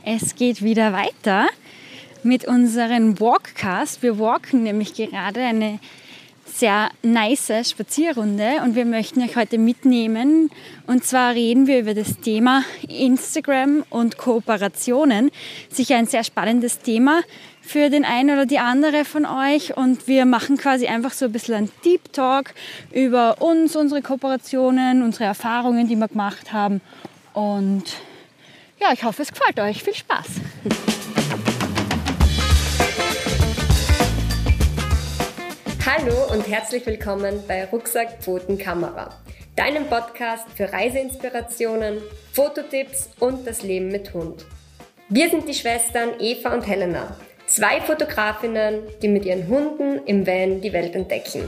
Es geht wieder weiter mit unserem Walkcast. Wir walken nämlich gerade eine sehr nice Spazierrunde und wir möchten euch heute mitnehmen. Und zwar reden wir über das Thema Instagram und Kooperationen. Sicher ein sehr spannendes Thema für den einen oder die andere von euch. Und wir machen quasi einfach so ein bisschen einen Deep Talk über uns, unsere Kooperationen, unsere Erfahrungen, die wir gemacht haben. Und ja, ich hoffe, es gefällt euch. Viel Spaß! Hallo und herzlich willkommen bei Rucksack, Pfoten, Kamera, deinem Podcast für Reiseinspirationen, Fototipps und das Leben mit Hund. Wir sind die Schwestern Eva und Helena, zwei Fotografinnen, die mit ihren Hunden im Van die Welt entdecken.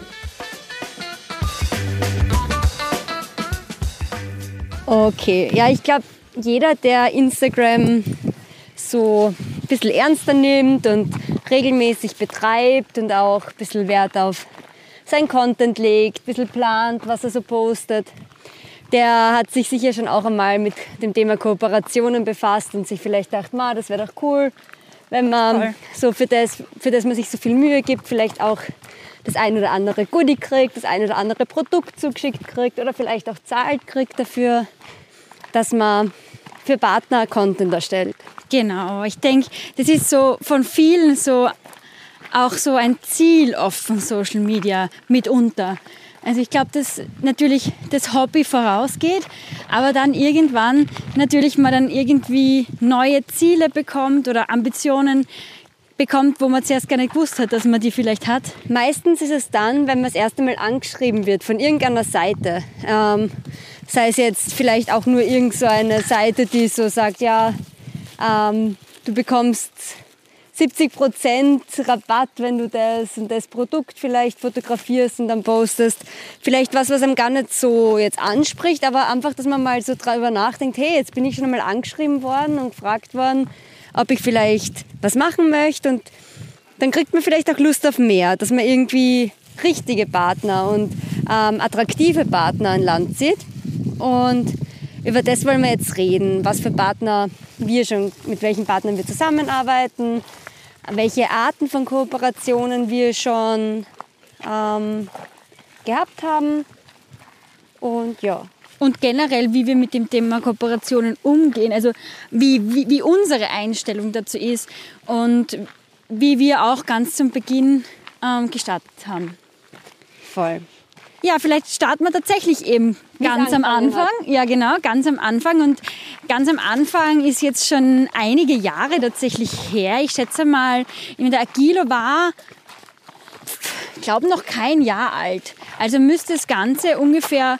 Okay, ja, ich glaube, jeder, der Instagram so ein bisschen ernster nimmt und regelmäßig betreibt und auch ein bisschen Wert auf sein Content legt, ein bisschen plant, was er so postet, der hat sich sicher schon auch einmal mit dem Thema Kooperationen befasst und sich vielleicht gedacht, das wäre doch cool, wenn man so für das man sich so viel Mühe gibt, vielleicht auch das ein oder andere Goodie kriegt, das ein oder andere Produkt zugeschickt kriegt oder vielleicht auch zahlt kriegt dafür, dass man für Partner Content erstellt. Genau, ich denke, das ist so von vielen so auch so ein Ziel oft von Social Media mitunter. Also ich glaube, dass natürlich das Hobby vorausgeht, aber dann irgendwann natürlich man dann irgendwie neue Ziele bekommt oder Ambitionen bekommt, wo man zuerst gar nicht gewusst hat, dass man die vielleicht hat. Meistens ist es dann, wenn man das erste Mal angeschrieben wird von irgendeiner Seite. Sei es jetzt vielleicht auch nur irgend so eine Seite, die so sagt, ja, du bekommst 70% Rabatt, wenn du das und das Produkt vielleicht fotografierst und dann postest. Vielleicht was einem gar nicht so jetzt anspricht, aber einfach, dass man mal so drüber nachdenkt, hey, jetzt bin ich schon einmal angeschrieben worden und gefragt worden, ob ich vielleicht was machen möchte, und dann kriegt man vielleicht auch Lust auf mehr, dass man irgendwie richtige Partner und attraktive Partner an Land zieht. Und über das wollen wir jetzt reden, was für Partner mit welchen Partnern wir zusammenarbeiten, welche Arten von Kooperationen wir schon gehabt haben und ja. Und generell, wie wir mit dem Thema Kooperationen umgehen, also wie unsere Einstellung dazu ist und wie wir auch ganz zum Beginn gestartet haben. Voll. Ja, vielleicht starten wir tatsächlich eben ganz am Anfang. Ja, genau, ganz am Anfang. Und ganz am Anfang ist jetzt schon einige Jahre tatsächlich her. Ich schätze mal, der Agilo war, ich glaube, noch kein Jahr alt. Also müsste das Ganze ungefähr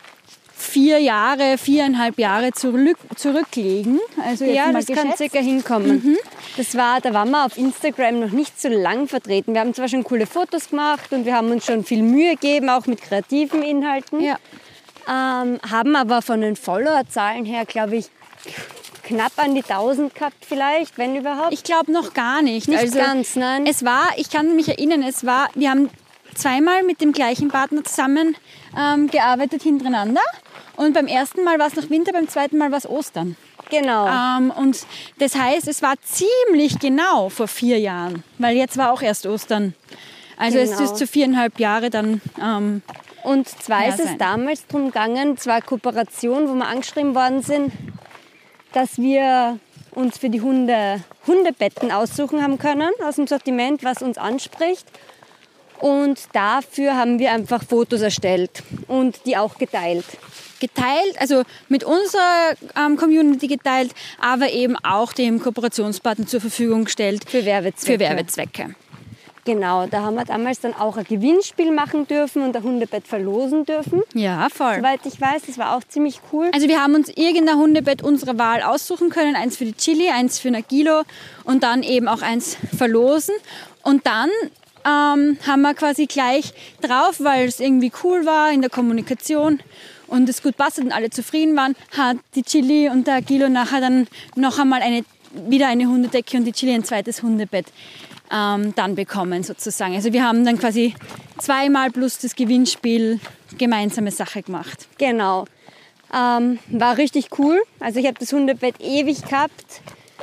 4,5 Jahre zurücklegen. Also jetzt ja, mal das geschätzt. kann circa hinkommen. Da waren wir auf Instagram noch nicht so lang vertreten. Wir haben zwar schon coole Fotos gemacht und wir haben uns schon viel Mühe gegeben, auch mit kreativen Inhalten. Ja. Haben aber von den Followerzahlen her, glaube ich, knapp an die 1000 gehabt vielleicht, wenn überhaupt. Ich glaube noch gar nicht. Nicht ganz, nein. Ich kann mich erinnern, wir haben zweimal mit dem gleichen Partner zusammen gearbeitet hintereinander. Und beim ersten Mal war es noch Winter, beim zweiten Mal war es Ostern. Genau. Und das heißt, es war ziemlich genau vor 4 Jahren, weil jetzt war auch erst Ostern. Also es ist zu 4,5 Jahre dann. Und zwar ist es damals darum gegangen, zwar Kooperation, wo wir angeschrieben worden sind, dass wir uns für die Hunde Hundebetten aussuchen haben können aus dem Sortiment, was uns anspricht. Und dafür haben wir einfach Fotos erstellt und die auch geteilt. Also mit unserer Community geteilt, aber eben auch dem Kooperationspartner zur Verfügung gestellt. Für Werbezwecke. Genau, da haben wir damals dann auch ein Gewinnspiel machen dürfen und ein Hundebett verlosen dürfen. Ja, voll. Soweit ich weiß, das war auch ziemlich cool. Also wir haben uns irgendein Hundebett unserer Wahl aussuchen können. Eins für die Chili, eins für Nagilo und dann eben auch eins verlosen. Und dann haben wir quasi gleich drauf, weil es irgendwie cool war in der Kommunikation und es gut passte und alle zufrieden waren, hat die Chili und der Agilo nachher dann noch einmal wieder eine Hundedecke und die Chili ein zweites Hundebett dann bekommen sozusagen. Also wir haben dann quasi zweimal plus das Gewinnspiel gemeinsame Sache gemacht. Genau. War richtig cool. Also ich habe das Hundebett ewig gehabt.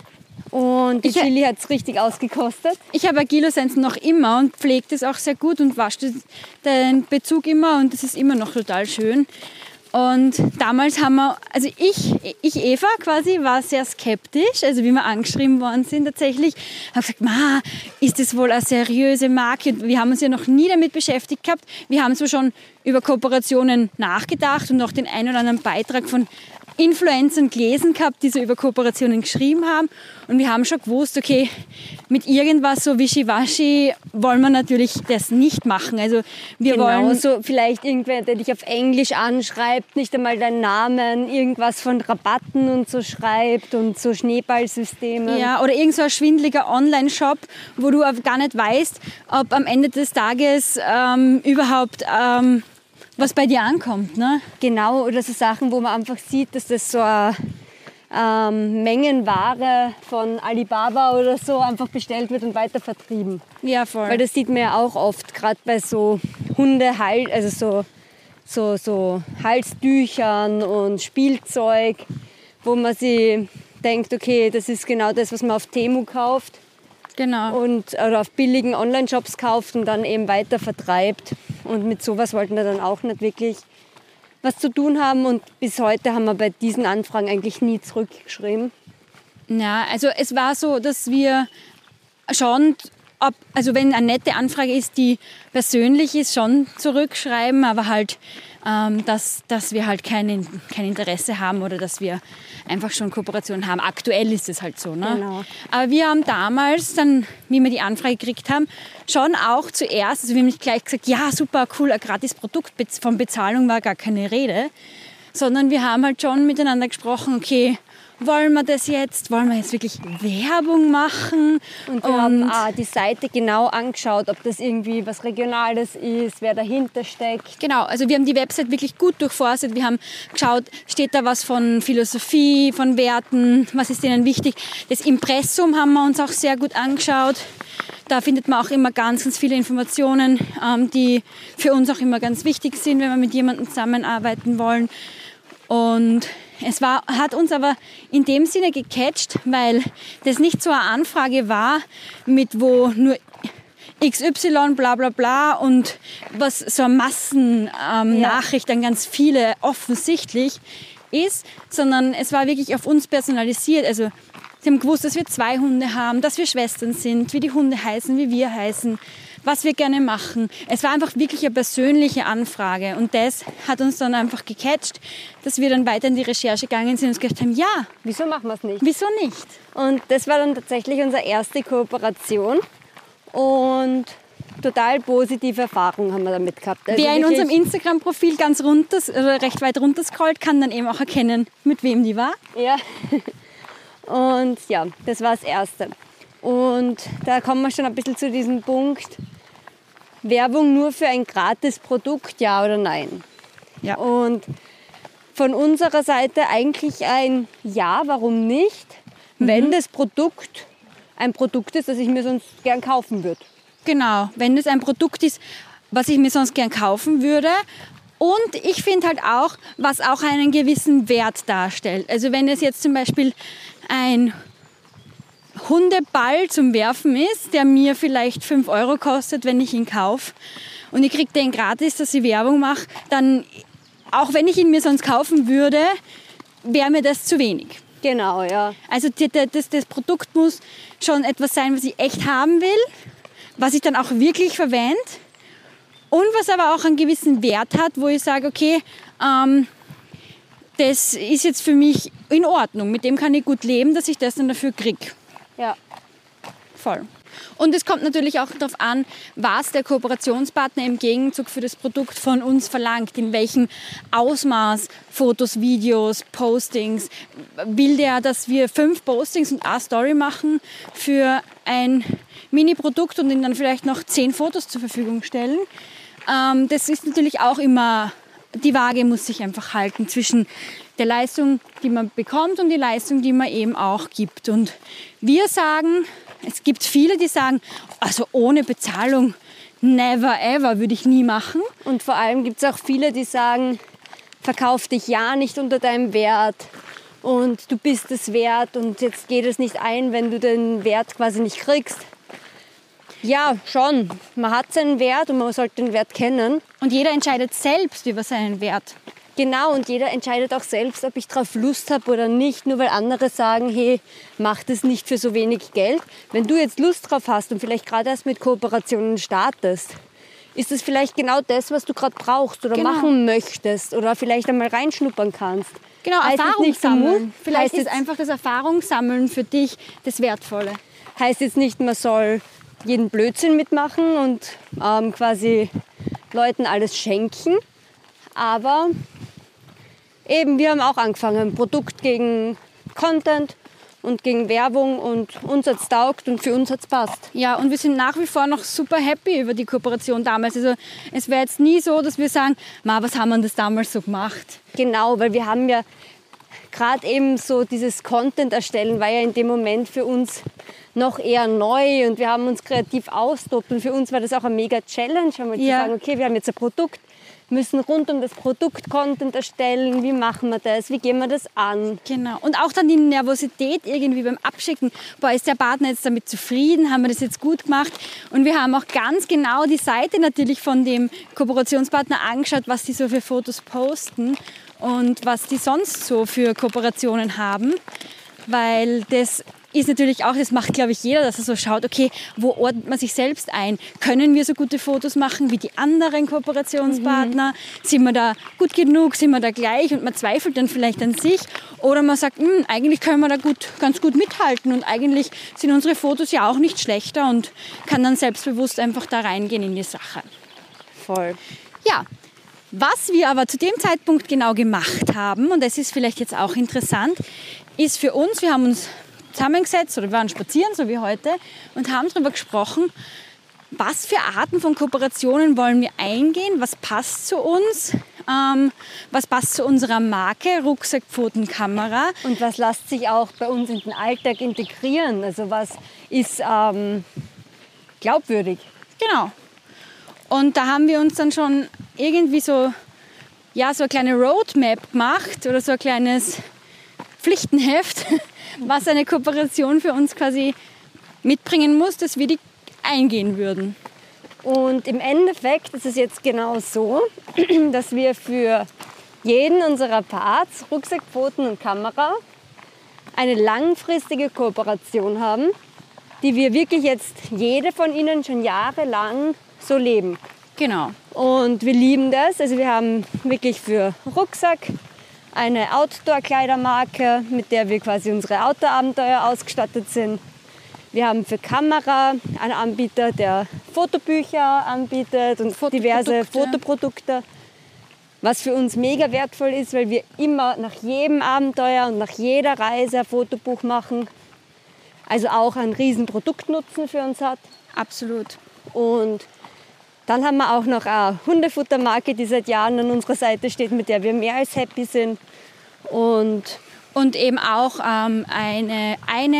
Und die Chili hat es richtig ausgekostet. Ich habe Agilosense noch immer und pflege das auch sehr gut und wasche den Bezug immer und das ist immer noch total schön. Und damals haben wir, also ich Eva quasi, war sehr skeptisch, also wie wir angeschrieben worden sind tatsächlich, habe gesagt, ist das wohl eine seriöse Marke? Und wir haben uns ja noch nie damit beschäftigt gehabt. Wir haben zwar schon über Kooperationen nachgedacht und auch den einen oder anderen Beitrag von Influencern gelesen gehabt, die so über Kooperationen geschrieben haben. Und wir haben schon gewusst, okay, mit irgendwas so wischiwaschi wollen wir natürlich das nicht machen. Also wir wollen so vielleicht irgendwer, der dich auf Englisch anschreibt, nicht einmal deinen Namen, irgendwas von Rabatten und so schreibt und so Schneeballsysteme. Ja, oder irgend so ein schwindeliger Online-Shop, wo du gar nicht weißt, ob am Ende des Tages überhaupt was bei dir ankommt, ne? Genau, oder so Sachen, wo man einfach sieht, dass das so eine Mengenware von Alibaba oder so einfach bestellt wird und weiter vertrieben. Ja, voll. Weil das sieht man ja auch oft, gerade bei so also so Halstüchern und Spielzeug, wo man sich denkt, okay, das ist genau das, was man auf Temu kauft. Genau. Oder auf billigen Online-Shops kauft und dann eben weiter vertreibt. Und mit sowas wollten wir dann auch nicht wirklich was zu tun haben. Und bis heute haben wir bei diesen Anfragen eigentlich nie zurückgeschrieben. Ja, also es war so, dass wir schon, also wenn eine nette Anfrage ist, die persönlich ist, schon zurückschreiben, aber halt, dass wir halt kein Interesse haben oder dass wir einfach schon Kooperationen haben. Aktuell ist es halt so. Ne? Genau. Aber wir haben damals dann, wie wir die Anfrage gekriegt haben, schon auch zuerst, also wir haben nicht gleich gesagt, ja super, cool, ein gratis Produkt, von Bezahlung war gar keine Rede, sondern wir haben halt schon miteinander gesprochen, okay, wollen wir das jetzt? Wollen wir jetzt wirklich Werbung machen? Und wir haben die Seite genau angeschaut, ob das irgendwie was Regionales ist, wer dahinter steckt. Genau, also wir haben die Website wirklich gut durchforstet. Wir haben geschaut, steht da was von Philosophie, von Werten, was ist denen wichtig. Das Impressum haben wir uns auch sehr gut angeschaut. Da findet man auch immer ganz, ganz viele Informationen, die für uns auch immer ganz wichtig sind, wenn wir mit jemandem zusammenarbeiten wollen. Und hat uns aber in dem Sinne gecatcht, weil das nicht so eine Anfrage war, mit wo nur XY bla bla bla und was so eine Massennachricht an ganz viele offensichtlich ist, sondern es war wirklich auf uns personalisiert. Also sie haben gewusst, dass wir 2 Hunde haben, dass wir Schwestern sind, wie die Hunde heißen, wie wir heißen, was wir gerne machen. Es war einfach wirklich eine persönliche Anfrage und das hat uns dann einfach gecatcht, dass wir dann weiter in die Recherche gegangen sind und gesagt haben, ja, wieso machen wir es nicht? Wieso nicht? Und das war dann tatsächlich unsere erste Kooperation und total positive Erfahrungen haben wir damit gehabt. Also wer in unserem Instagram-Profil ganz runter, oder recht weit runter scrollt, kann dann eben auch erkennen, mit wem die war. Ja, und ja, das war das Erste. Und da kommen wir schon ein bisschen zu diesem Punkt, Werbung nur für ein gratis Produkt, ja oder nein? Ja. Und von unserer Seite eigentlich ein Ja, warum nicht, wenn das Produkt ein Produkt ist, das ich mir sonst gern kaufen würde. Genau, wenn es ein Produkt ist, was ich mir sonst gern kaufen würde. Und ich finde halt auch, was auch einen gewissen Wert darstellt. Also wenn es jetzt zum Beispiel ein Hundeball zum Werfen ist, der mir vielleicht 5 € kostet, wenn ich ihn kaufe und ich kriege den gratis, dass ich Werbung mache, dann, auch wenn ich ihn mir sonst kaufen würde, wäre mir das zu wenig. Genau, ja. Also das Produkt muss schon etwas sein, was ich echt haben will, was ich dann auch wirklich verwende und was aber auch einen gewissen Wert hat, wo ich sage, okay, das ist jetzt für mich in Ordnung, mit dem kann ich gut leben, dass ich das dann dafür kriege. Ja. Voll. Und es kommt natürlich auch darauf an, was der Kooperationspartner im Gegenzug für das Produkt von uns verlangt, in welchem Ausmaß, Fotos, Videos, Postings. Will der, dass wir 5 Postings und eine Story machen für ein Mini-Produkt und ihm dann vielleicht noch 10 Fotos zur Verfügung stellen? Das ist natürlich auch immer, die Waage muss sich einfach halten zwischen der Leistung, die man bekommt und die Leistung, die man eben auch gibt. Und wir sagen, es gibt viele, die sagen, also ohne Bezahlung, never ever, würde ich nie machen. Und vor allem gibt es auch viele, die sagen, verkauf dich ja nicht unter deinem Wert und du bist es wert und jetzt geht es nicht ein, wenn du den Wert quasi nicht kriegst. Ja, schon. Man hat seinen Wert und man sollte den Wert kennen. Und jeder entscheidet selbst über seinen Wert. Genau, und jeder entscheidet auch selbst, ob ich darauf Lust habe oder nicht, nur weil andere sagen, hey, mach das nicht für so wenig Geld. Wenn du jetzt Lust drauf hast und vielleicht gerade erst mit Kooperationen startest, ist das vielleicht genau das, was du gerade brauchst oder machen möchtest oder vielleicht einmal reinschnuppern kannst. Genau, Erfahrung sammeln. Vielleicht ist jetzt einfach das Erfahrungssammeln für dich das Wertvolle. Heißt jetzt nicht, man soll jeden Blödsinn mitmachen und quasi Leuten alles schenken, aber eben, wir haben auch angefangen, Produkt gegen Content und gegen Werbung und uns hat's taugt und für uns hat's passt. Ja, und wir sind nach wie vor noch super happy über die Kooperation damals. Also es wäre jetzt nie so, dass wir sagen, was haben wir das damals so gemacht? Genau, weil wir haben ja gerade eben so dieses Content erstellen, war ja in dem Moment für uns noch eher neu und wir haben uns kreativ austobt und für uns war das auch eine mega Challenge, einmal zu sagen, okay, wir haben jetzt ein Produkt, müssen rund um das Produkt Content erstellen, wie machen wir das, wie gehen wir das an. Genau, und auch dann die Nervosität irgendwie beim Abschicken, ist der Partner jetzt damit zufrieden, haben wir das jetzt gut gemacht und wir haben auch ganz genau die Seite natürlich von dem Kooperationspartner angeschaut, was die so für Fotos posten und was die sonst so für Kooperationen haben, weil das ist natürlich auch, das macht, glaube ich, jeder, dass er so schaut, okay, wo ordnet man sich selbst ein? Können wir so gute Fotos machen wie die anderen Kooperationspartner? Sind wir da gut genug? Sind wir da gleich? Und man zweifelt dann vielleicht an sich. Oder man sagt, eigentlich können wir da ganz gut mithalten und eigentlich sind unsere Fotos ja auch nicht schlechter und kann dann selbstbewusst einfach da reingehen in die Sache. Voll. Ja, was wir aber zu dem Zeitpunkt genau gemacht haben, und das ist vielleicht jetzt auch interessant, ist für uns, wir haben uns zusammengesetzt oder wir waren spazieren, so wie heute, und haben darüber gesprochen, was für Arten von Kooperationen wollen wir eingehen, was passt zu uns, was passt zu unserer Marke, Rucksack, Pfoten, Kamera. Und was lässt sich auch bei uns in den Alltag integrieren, also was ist glaubwürdig. Genau. Und da haben wir uns dann schon irgendwie so eine kleine Roadmap gemacht oder so ein kleines Pflichtenheft, was eine Kooperation für uns quasi mitbringen muss, dass wir die eingehen würden. Und im Endeffekt ist es jetzt genau so, dass wir für jeden unserer Parts, Rucksack, Pfoten und Kamera, eine langfristige Kooperation haben, die wir wirklich jetzt jede von ihnen schon jahrelang so leben. Genau. Und wir lieben das. Also wir haben wirklich für Rucksack eine Outdoor-Kleidermarke, mit der wir quasi unsere Outdoor-Abenteuer ausgestattet sind. Wir haben für Kamera einen Anbieter, der Fotobücher anbietet und diverse Fotoprodukte, was für uns mega wertvoll ist, weil wir immer nach jedem Abenteuer und nach jeder Reise ein Fotobuch machen. Also auch einen riesen Produktnutzen für uns hat. Absolut. Und dann haben wir auch noch eine Hundefuttermarke, die seit Jahren an unserer Seite steht, mit der wir mehr als happy sind. Und eben auch eine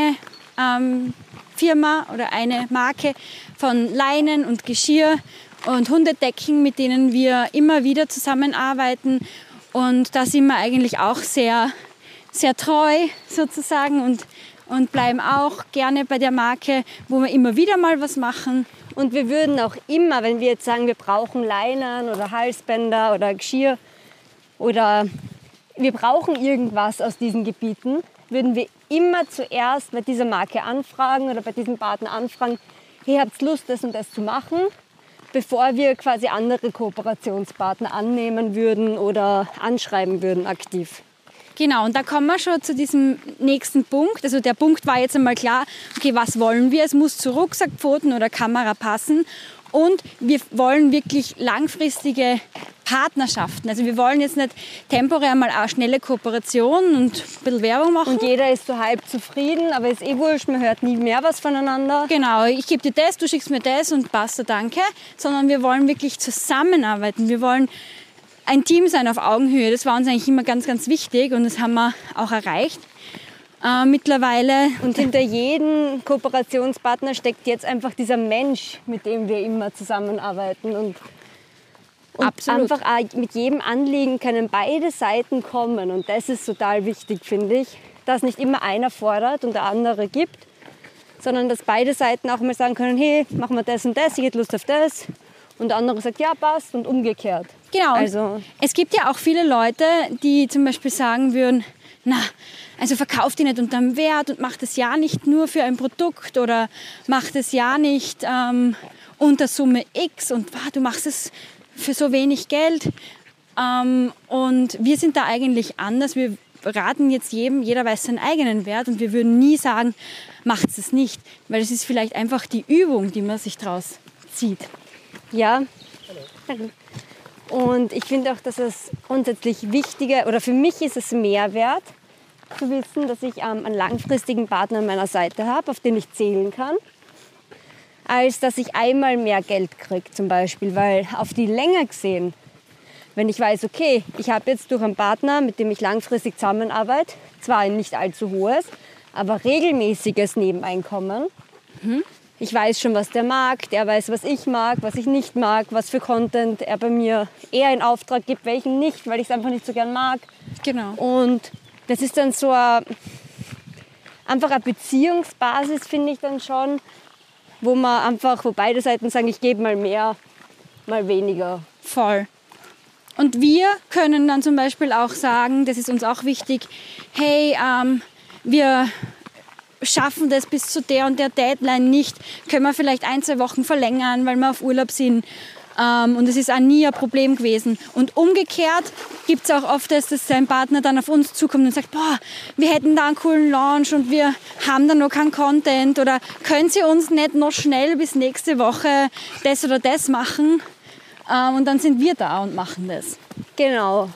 Firma oder eine Marke von Leinen und Geschirr und Hundedecken, mit denen wir immer wieder zusammenarbeiten. Und da sind wir eigentlich auch sehr, sehr treu sozusagen und bleiben auch gerne bei der Marke, wo wir immer wieder mal was machen. Und wir würden auch immer, wenn wir jetzt sagen, wir brauchen Leinen oder Halsbänder oder Geschirr oder wir brauchen irgendwas aus diesen Gebieten, würden wir immer zuerst bei dieser Marke anfragen oder bei diesem Partner anfragen, hey, habt ihr Lust, das und das zu machen, bevor wir quasi andere Kooperationspartner annehmen würden oder anschreiben würden aktiv. Genau, und da kommen wir schon zu diesem nächsten Punkt. Also der Punkt war jetzt einmal klar, okay, was wollen wir? Es muss zu Rucksack, Pfoten oder Kamera passen. Und wir wollen wirklich langfristige Partnerschaften. Also wir wollen jetzt nicht temporär mal eine schnelle Kooperation und ein bisschen Werbung machen. Und jeder ist so halb zufrieden, aber ist eh wurscht, man hört nie mehr was voneinander. Genau, ich gebe dir das, du schickst mir das und basta, danke. Sondern wir wollen wirklich zusammenarbeiten. Wir wollen ein Team sein auf Augenhöhe. Das war uns eigentlich immer ganz, ganz wichtig und das haben wir auch erreicht. Mittlerweile. Und hinter jedem Kooperationspartner steckt jetzt einfach dieser Mensch, mit dem wir immer zusammenarbeiten. Und Und Absolut. einfach auch mit jedem Anliegen können beide Seiten kommen. Und das ist total wichtig, finde ich, dass nicht immer einer fordert und der andere gibt, sondern dass beide Seiten auch mal sagen können, hey, machen wir das und das, ich hätte Lust auf das. Und der andere sagt, ja, passt, und umgekehrt. Genau. Also, Es gibt ja auch viele Leute, die zum Beispiel sagen würden, na, also verkauft ihr nicht unterm Wert und macht es ja nicht nur für ein Produkt oder macht es ja nicht unter Summe X und du machst es für so wenig Geld. Und wir sind da eigentlich anders. Wir raten jetzt jedem, jeder weiß seinen eigenen Wert und wir würden nie sagen, macht es nicht, weil es ist vielleicht einfach die Übung, die man sich daraus zieht. ja. Und ich finde auch, dass es grundsätzlich wichtiger, oder für mich ist es mehr wert, zu wissen, dass ich einen langfristigen Partner an meiner Seite habe, auf den ich zählen kann, als dass ich einmal mehr Geld kriege zum Beispiel. Weil auf die Länge gesehen, wenn ich weiß, okay, ich habe jetzt durch einen Partner, mit dem ich langfristig zusammenarbeite, zwar ein nicht allzu hohes, aber regelmäßiges Nebeneinkommen. Ich weiß schon, was der mag, der weiß, was ich mag, was ich nicht mag, was für Content er bei mir eher in Auftrag gibt, welchen nicht, weil ich es einfach nicht so gern mag. Genau. Und das ist dann so einfach eine Beziehungsbasis, finde ich dann schon, wo beide Seiten sagen, ich gebe mal mehr, mal weniger. Voll. Und wir können dann zum Beispiel auch sagen, das ist uns auch wichtig, hey, wir schaffen das bis zu der und der Deadline nicht, können wir vielleicht 1-2 Wochen verlängern, weil wir auf Urlaub sind. Und es ist auch nie ein Problem gewesen. Und umgekehrt gibt es auch oft, dass sein Partner dann auf uns zukommt und sagt, boah, wir hätten da einen coolen Launch und wir haben da noch keinen Content oder können Sie uns nicht noch schnell bis nächste Woche das oder das machen? Und dann sind wir da und machen das. Genau.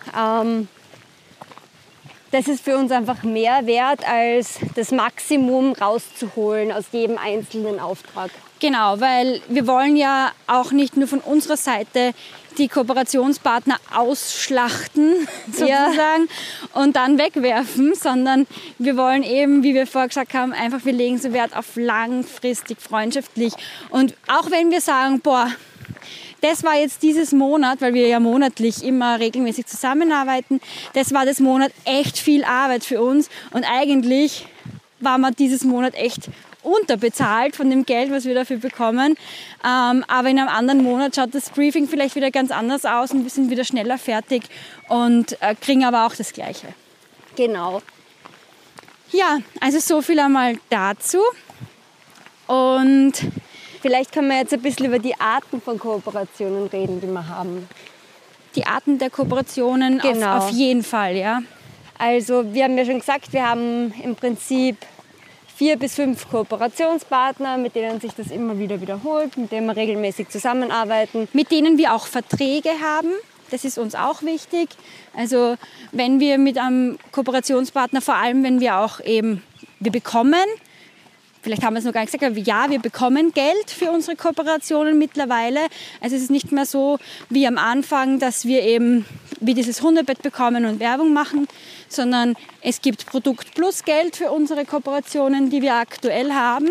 Das ist für uns einfach mehr wert, als das Maximum rauszuholen aus jedem einzelnen Auftrag. Genau, weil wir wollen ja auch nicht nur von unserer Seite die Kooperationspartner ausschlachten, sozusagen, und dann wegwerfen, sondern wir wollen eben, wie wir vorher gesagt haben, einfach, wir legen so Wert auf langfristig, freundschaftlich. Und auch wenn wir sagen, boah, das war jetzt dieses Monat, weil wir ja monatlich immer regelmäßig zusammenarbeiten, das war das Monat echt viel Arbeit für uns und eigentlich war man dieses Monat echt unterbezahlt von dem Geld, was wir dafür bekommen. Aber in einem anderen Monat schaut das Briefing vielleicht wieder ganz anders aus und wir sind wieder schneller fertig und kriegen aber auch das Gleiche. Genau. Ja, also so viel einmal dazu. Und vielleicht können wir jetzt ein bisschen über die Arten von Kooperationen reden, die wir haben. Die Arten der Kooperationen Genau. auf jeden Fall, ja. Also wir haben ja schon gesagt, wir haben im Prinzip 4 bis 5 Kooperationspartner, mit denen sich das immer wieder wiederholt, mit denen wir regelmäßig zusammenarbeiten. Mit denen wir auch Verträge haben. Das ist uns auch wichtig. Also wenn wir mit einem Kooperationspartner, vor allem wenn wir auch eben, wir bekommen, vielleicht haben wir es noch gar nicht gesagt, aber ja, wir bekommen Geld für unsere Kooperationen mittlerweile. Also es ist nicht mehr so wie am Anfang, dass wir eben wie dieses Hundebett bekommen und Werbung machen, sondern es gibt Produkt plus Geld für unsere Kooperationen, die wir aktuell haben.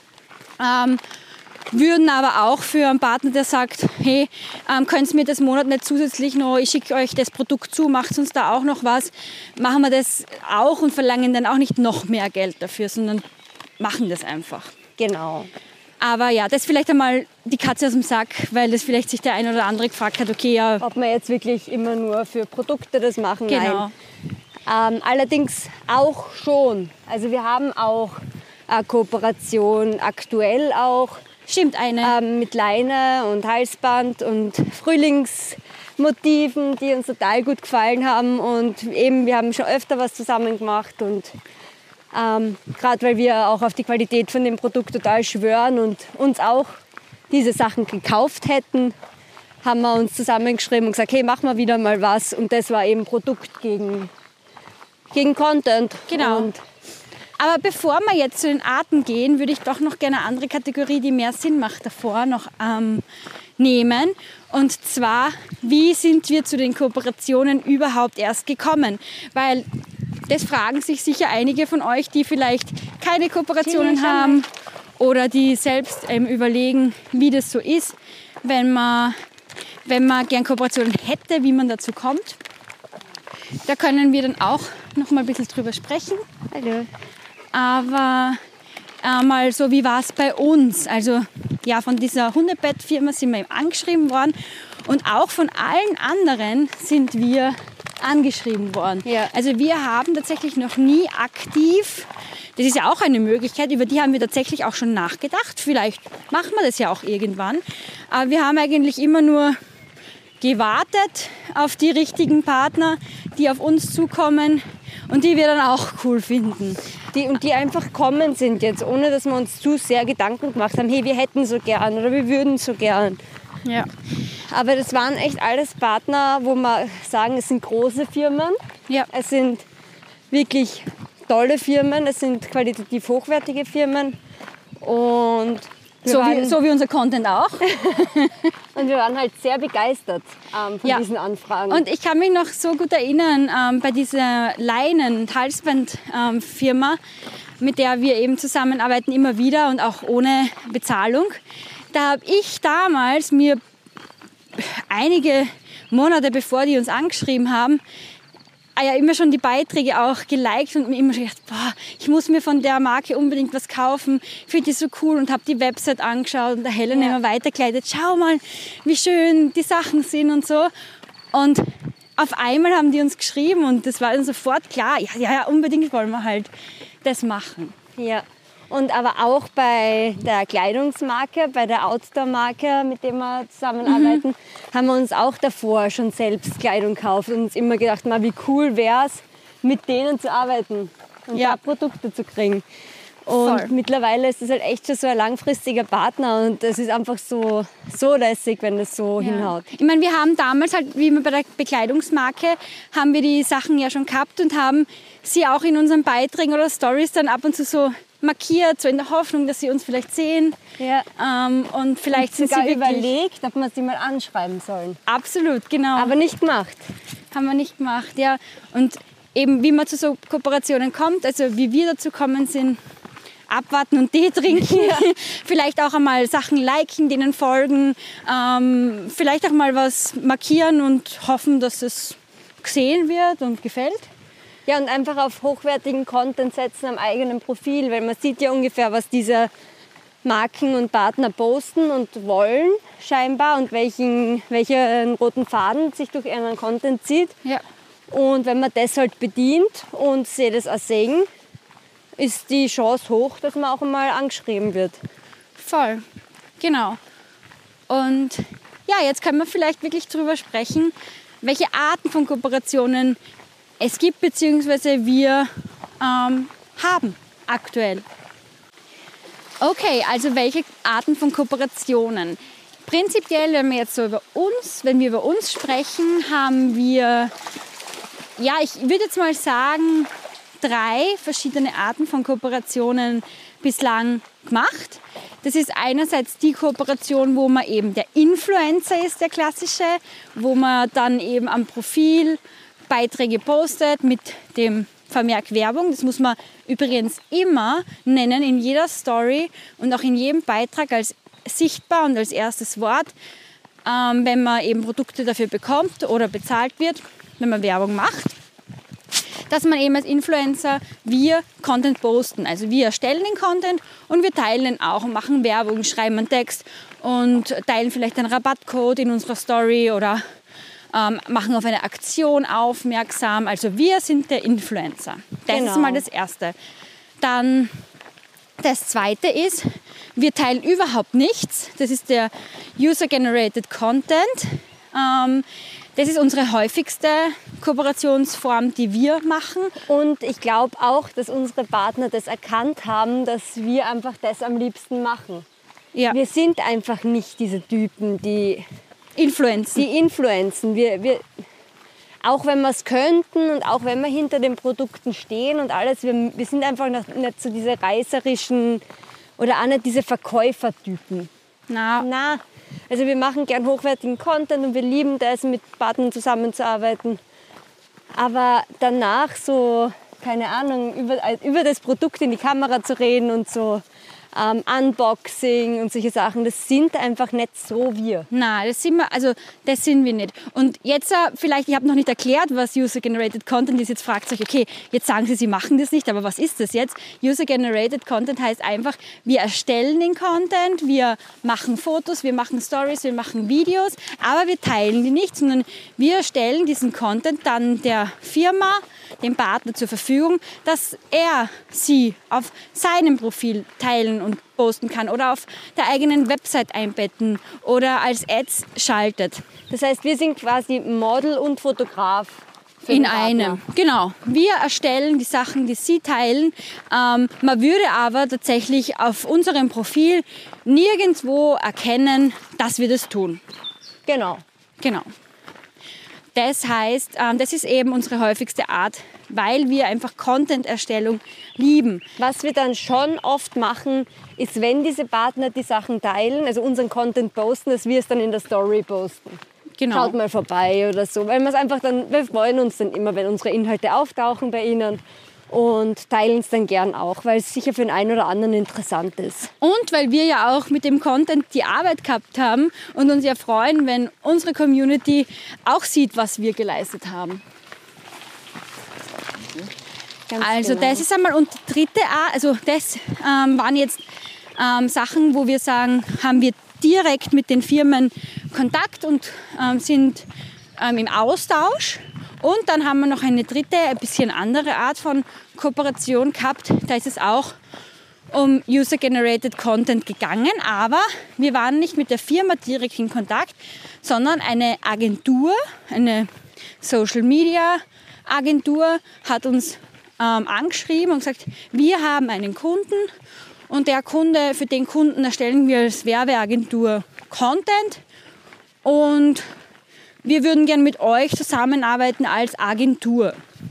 Würden aber auch für einen Partner, der sagt, hey, könnt ihr mir das Monat nicht zusätzlich noch, ich schicke euch das Produkt zu, macht uns da auch noch was, machen wir das auch und verlangen dann auch nicht noch mehr Geld dafür, sondern machen das einfach. Genau. Aber ja, das ist vielleicht einmal die Katze aus dem Sack, weil das vielleicht sich der eine oder andere gefragt hat, okay, ja. Ob wir jetzt wirklich immer nur für Produkte das machen? Genau. Nein. Allerdings auch schon. Also wir haben auch eine Kooperation aktuell auch. Stimmt, eine. Mit Leine und Halsband und Frühlingsmotiven, die uns total gut gefallen haben. Und eben, wir haben schon öfter was zusammen gemacht. Und gerade weil wir auch auf die Qualität von dem Produkt total schwören und uns auch diese Sachen gekauft hätten, haben wir uns zusammengeschrieben und gesagt, hey, machen wir wieder mal was. Und das war eben Produkt gegen Content. Genau. Und aber bevor wir jetzt zu den Arten gehen, würde ich doch noch gerne eine andere Kategorie, die mehr Sinn macht, davor noch nehmen. Und zwar, wie sind wir zu den Kooperationen überhaupt erst gekommen? Weil das fragen sich sicher einige von euch, die vielleicht keine Kooperationen haben oder die selbst überlegen, wie das so ist, wenn man wenn man gern Kooperationen hätte, wie man dazu kommt. Da können wir dann auch noch mal ein bisschen drüber sprechen. Hallo. Aber mal so, wie war es bei uns? Also ja, von dieser Hundebettfirma sind wir eben angeschrieben worden und auch von allen anderen sind wir angeschrieben worden. Ja. Also wir haben tatsächlich noch nie aktiv, das ist ja auch eine Möglichkeit, über die haben wir tatsächlich auch schon nachgedacht. Vielleicht machen wir das ja auch irgendwann. Aber wir haben eigentlich immer nur gewartet auf die richtigen Partner, die auf uns zukommen und die wir dann auch cool finden. Die einfach kommen sind jetzt, ohne dass wir uns zu sehr Gedanken gemacht haben, hey, wir hätten so gern oder wir würden so gern. Ja. Aber das waren echt alles Partner, wo wir sagen, es sind große Firmen, Ja. es sind wirklich tolle Firmen, es sind qualitativ hochwertige Firmen und So wie unser Content auch. und wir waren halt sehr begeistert von Ja. diesen Anfragen. Und ich kann mich noch so gut erinnern, bei dieser Leinen- und Halsband-Firma, mit der wir eben zusammenarbeiten, immer wieder und auch ohne Bezahlung. Da habe ich damals mir einige Monate, bevor die uns angeschrieben haben, immer schon die Beiträge auch geliked und mir immer schon gedacht, boah, ich muss mir von der Marke unbedingt was kaufen, ich finde die so cool und habe die Website angeschaut und der Helen immer weitergeleitet, schau mal, wie schön die Sachen sind und so. Und auf einmal haben die uns geschrieben und das war dann sofort klar, ja, unbedingt wollen wir halt das machen. Ja, und aber auch bei der Kleidungsmarke, bei der Outdoor-Marke, mit der wir zusammenarbeiten, haben wir uns auch davor schon selbst Kleidung gekauft und uns immer gedacht, wie cool wäre es, mit denen zu arbeiten und da Produkte zu kriegen. Und Voll. mittlerweile ist das halt echt schon so ein langfristiger Partner und das ist einfach so lässig, wenn das so hinhaut. Ich meine, wir haben damals halt, wie bei der Bekleidungsmarke, haben wir die Sachen ja schon gehabt und haben sie auch in unseren Beiträgen oder Stories dann ab und zu so markiert, so in der Hoffnung, dass sie uns vielleicht sehen. Ja. Und vielleicht sind sie Sogar wirklich... überlegt, ob wir sie mal anschreiben sollen. Absolut, genau. Aber nicht gemacht. Haben wir nicht gemacht, ja. Und eben, wie man zu so Kooperationen kommt, also wie wir dazu kommen sind, abwarten und Tee trinken, vielleicht auch einmal Sachen liken, denen folgen, vielleicht auch mal was markieren und hoffen, dass es gesehen wird und gefällt. Ja, und einfach auf hochwertigen Content setzen am eigenen Profil, weil man sieht ja ungefähr, was diese Marken und Partner posten und wollen scheinbar und welchen roten Faden sich durch ihren Content zieht. Ja. Und wenn man das halt bedient und sie das auch sehen, ist die Chance hoch, dass man auch einmal angeschrieben wird. Voll, genau. Und ja, jetzt können wir vielleicht wirklich drüber sprechen, welche Arten von Kooperationen es gibt, beziehungsweise wir haben aktuell. Okay, also welche Arten von Kooperationen? Prinzipiell, wenn wir über uns sprechen, haben wir, ja, ich würde jetzt mal sagen, 3 verschiedene Arten von Kooperationen bislang gemacht. Das ist einerseits die Kooperation, wo man eben der Influencer ist, der klassische, wo man dann eben am Profil Beiträge postet mit dem Vermerk Werbung. Das muss man übrigens immer nennen, in jeder Story und auch in jedem Beitrag als sichtbar und als erstes Wort, wenn man eben Produkte dafür bekommt oder bezahlt wird, wenn man Werbung macht. Dass man eben als Influencer, wir Content posten. Also wir erstellen den Content und wir teilen ihn auch und machen Werbung, schreiben einen Text und teilen vielleicht einen Rabattcode in unserer Story oder machen auf eine Aktion aufmerksam. Also wir sind der Influencer. Das ist mal das Erste. Dann das Zweite ist, wir teilen überhaupt nichts. Das ist der User-Generated Content. Das ist unsere häufigste Kooperationsform, die wir machen. Und ich glaube auch, dass unsere Partner das erkannt haben, dass wir einfach das am liebsten machen. Ja. Wir sind einfach nicht diese Typen, die influenzen. Wir, auch wenn wir es könnten und auch wenn wir hinter den Produkten stehen und alles, wir sind einfach nicht so diese reißerischen oder auch nicht diese Verkäufertypen. Na. Also wir machen gern hochwertigen Content und wir lieben das, mit Partnern zusammenzuarbeiten. Aber danach so, keine Ahnung, über das Produkt in die Kamera zu reden und so Unboxing und solche Sachen, das sind einfach nicht so wir. Nein, das sind wir nicht. Und jetzt vielleicht, ich habe noch nicht erklärt, was User-Generated Content ist. Jetzt fragt ihr euch, okay, jetzt sagen Sie machen das nicht, aber was ist das jetzt? User-Generated Content heißt einfach, wir erstellen den Content, wir machen Fotos, wir machen Stories, wir machen Videos, aber wir teilen die nicht, sondern wir stellen diesen Content dann der Firma, dem Partner zur Verfügung, dass er sie auf seinem Profil teilen und posten kann oder auf der eigenen Website einbetten oder als Ads schaltet. Das heißt, wir sind quasi Model und Fotograf. In einem, genau. Wir erstellen die Sachen, die Sie teilen. Man würde aber tatsächlich auf unserem Profil nirgendwo erkennen, dass wir das tun. Genau. Das heißt, das ist eben unsere häufigste Art, weil wir einfach Content-Erstellung lieben. Was wir dann schon oft machen, ist, wenn diese Partner die Sachen teilen, also unseren Content posten, dass wir es dann in der Story posten. Genau. Schaut mal vorbei oder so. Weil wir freuen uns dann immer, wenn unsere Inhalte auftauchen bei Ihnen und teilen es dann gern auch, weil es sicher für den einen oder anderen interessant ist. Und weil wir ja auch mit dem Content die Arbeit gehabt haben und uns ja freuen, wenn unsere Community auch sieht, was wir geleistet haben. Ganz genau. Das ist einmal, und die dritte Art, also das waren jetzt Sachen, wo wir sagen, haben wir direkt mit den Firmen Kontakt und sind im Austausch. Und dann haben wir noch eine dritte, ein bisschen andere Art von Kooperation gehabt. Da ist es auch um User-Generated Content gegangen, aber wir waren nicht mit der Firma direkt in Kontakt, sondern eine Agentur, eine Social-Media-Agentur hat uns angeschrieben und gesagt, wir haben einen Kunden und für den Kunden erstellen wir als Werbeagentur Content und wir würden gerne mit euch zusammenarbeiten als Agentur.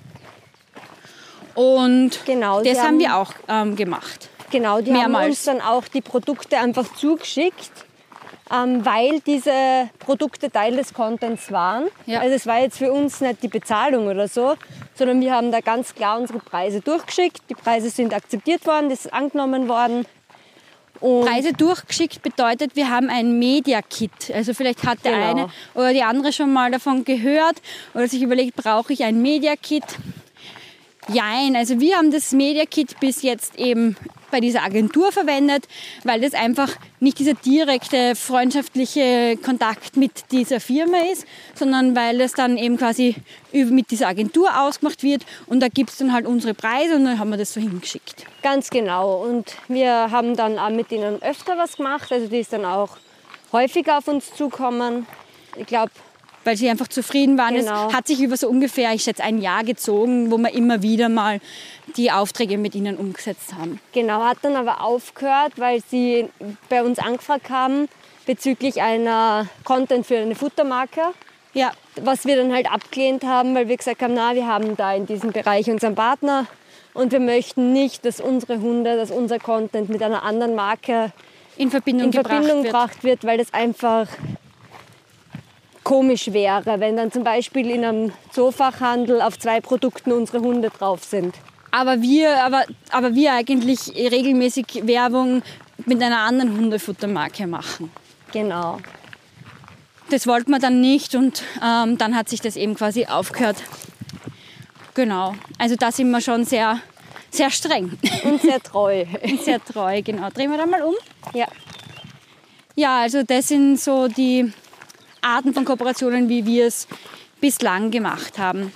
Und genau, das haben wir auch gemacht. Genau, die mehrmals. Haben uns dann auch die Produkte einfach zugeschickt, weil diese Produkte Teil des Contents waren. Ja. Also es war jetzt für uns nicht die Bezahlung oder so, sondern wir haben da ganz klar unsere Preise durchgeschickt. Die Preise sind akzeptiert worden, das ist angenommen worden. Und Preise durchgeschickt bedeutet, wir haben ein Media-Kit. Also vielleicht hat der eine oder die andere schon mal davon gehört oder sich überlegt, brauche ich ein Media-Kit? Jein, also wir haben das Media-Kit bis jetzt eben bei dieser Agentur verwendet, weil das einfach nicht dieser direkte freundschaftliche Kontakt mit dieser Firma ist, sondern weil es dann eben quasi mit dieser Agentur ausgemacht wird und da gibt es dann halt unsere Preise und dann haben wir das so hingeschickt. Ganz genau. Und wir haben dann auch mit ihnen öfter was gemacht. Also die ist dann auch häufiger auf uns zukommen. Ich glaube, weil sie einfach zufrieden waren. Genau. Es hat sich über so ungefähr, ich schätze, ein Jahr gezogen, wo wir immer wieder mal die Aufträge mit ihnen umgesetzt haben. Genau, hat dann aber aufgehört, weil sie bei uns angefragt haben bezüglich einer Content für eine Futtermarke. Ja. Was wir dann halt abgelehnt haben, weil wir gesagt haben, wir haben da in diesem Bereich unseren Partner und wir möchten nicht, dass unsere Hunde, dass unser Content mit einer anderen Marke in Verbindung gebracht wird, weil das einfach komisch wäre, wenn dann zum Beispiel in einem Zoofachhandel auf 2 Produkten unsere Hunde drauf sind. Aber wir eigentlich regelmäßig Werbung mit einer anderen Hundefuttermarke machen. Genau. Das wollten wir dann nicht und dann hat sich das eben quasi aufgehört. Genau, also da sind wir schon sehr, sehr streng. Und sehr treu. Sehr treu, genau. Drehen wir da mal um? Ja. Ja, also das sind so die Arten von Kooperationen, wie wir es bislang gemacht haben.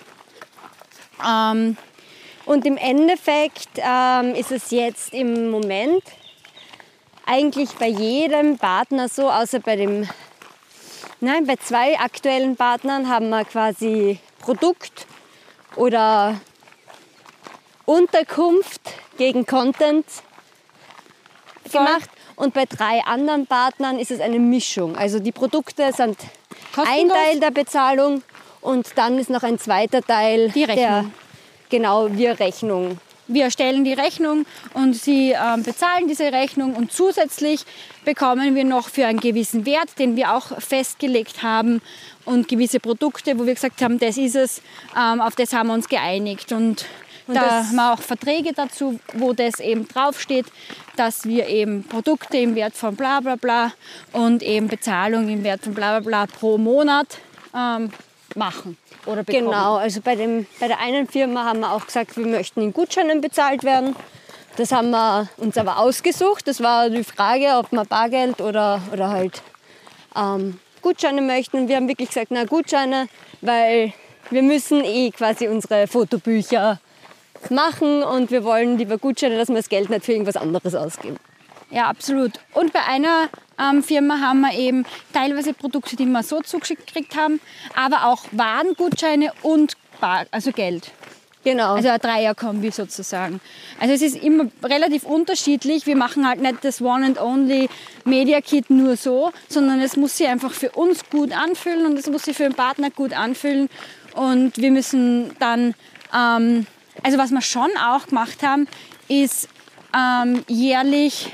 Und im Endeffekt ist es jetzt im Moment eigentlich bei jedem Partner so, außer bei 2 aktuellen Partnern haben wir quasi Produkt oder Unterkunft gegen Content gemacht. Und bei 3 anderen Partnern ist es eine Mischung. Also die Produkte sind kostenlos. Ein Teil der Bezahlung und dann ist noch ein zweiter Teil die Rechnung. wir Rechnung wir erstellen die Rechnung und sie bezahlen diese Rechnung und zusätzlich bekommen wir noch für einen gewissen Wert, den wir auch festgelegt haben und gewisse Produkte, wo wir gesagt haben, das ist es, auf das haben wir uns geeinigt. Und da haben wir auch Verträge dazu, wo das eben draufsteht, dass wir eben Produkte im Wert von bla bla bla und eben Bezahlung im Wert von bla bla bla pro Monat machen oder bekommen. Genau, also bei der einen Firma haben wir auch gesagt, wir möchten in Gutscheinen bezahlt werden. Das haben wir uns aber ausgesucht. Das war die Frage, ob wir Bargeld oder halt Gutscheine möchten. Und wir haben wirklich gesagt, na Gutscheine, weil wir müssen quasi unsere Fotobücher machen und wir wollen lieber Gutscheine, dass wir das Geld nicht für irgendwas anderes ausgeben. Ja, absolut. Und bei einer Firma haben wir eben teilweise Produkte, die wir so zugeschickt gekriegt haben, aber auch Warengutscheine und also Geld. Genau. Also eine Dreierkombi sozusagen. Also es ist immer relativ unterschiedlich. Wir machen halt nicht das One and Only Media Kit nur so, sondern es muss sich einfach für uns gut anfühlen und es muss sich für den Partner gut anfühlen. Und wir müssen dann, also was wir schon auch gemacht haben, ist jährlich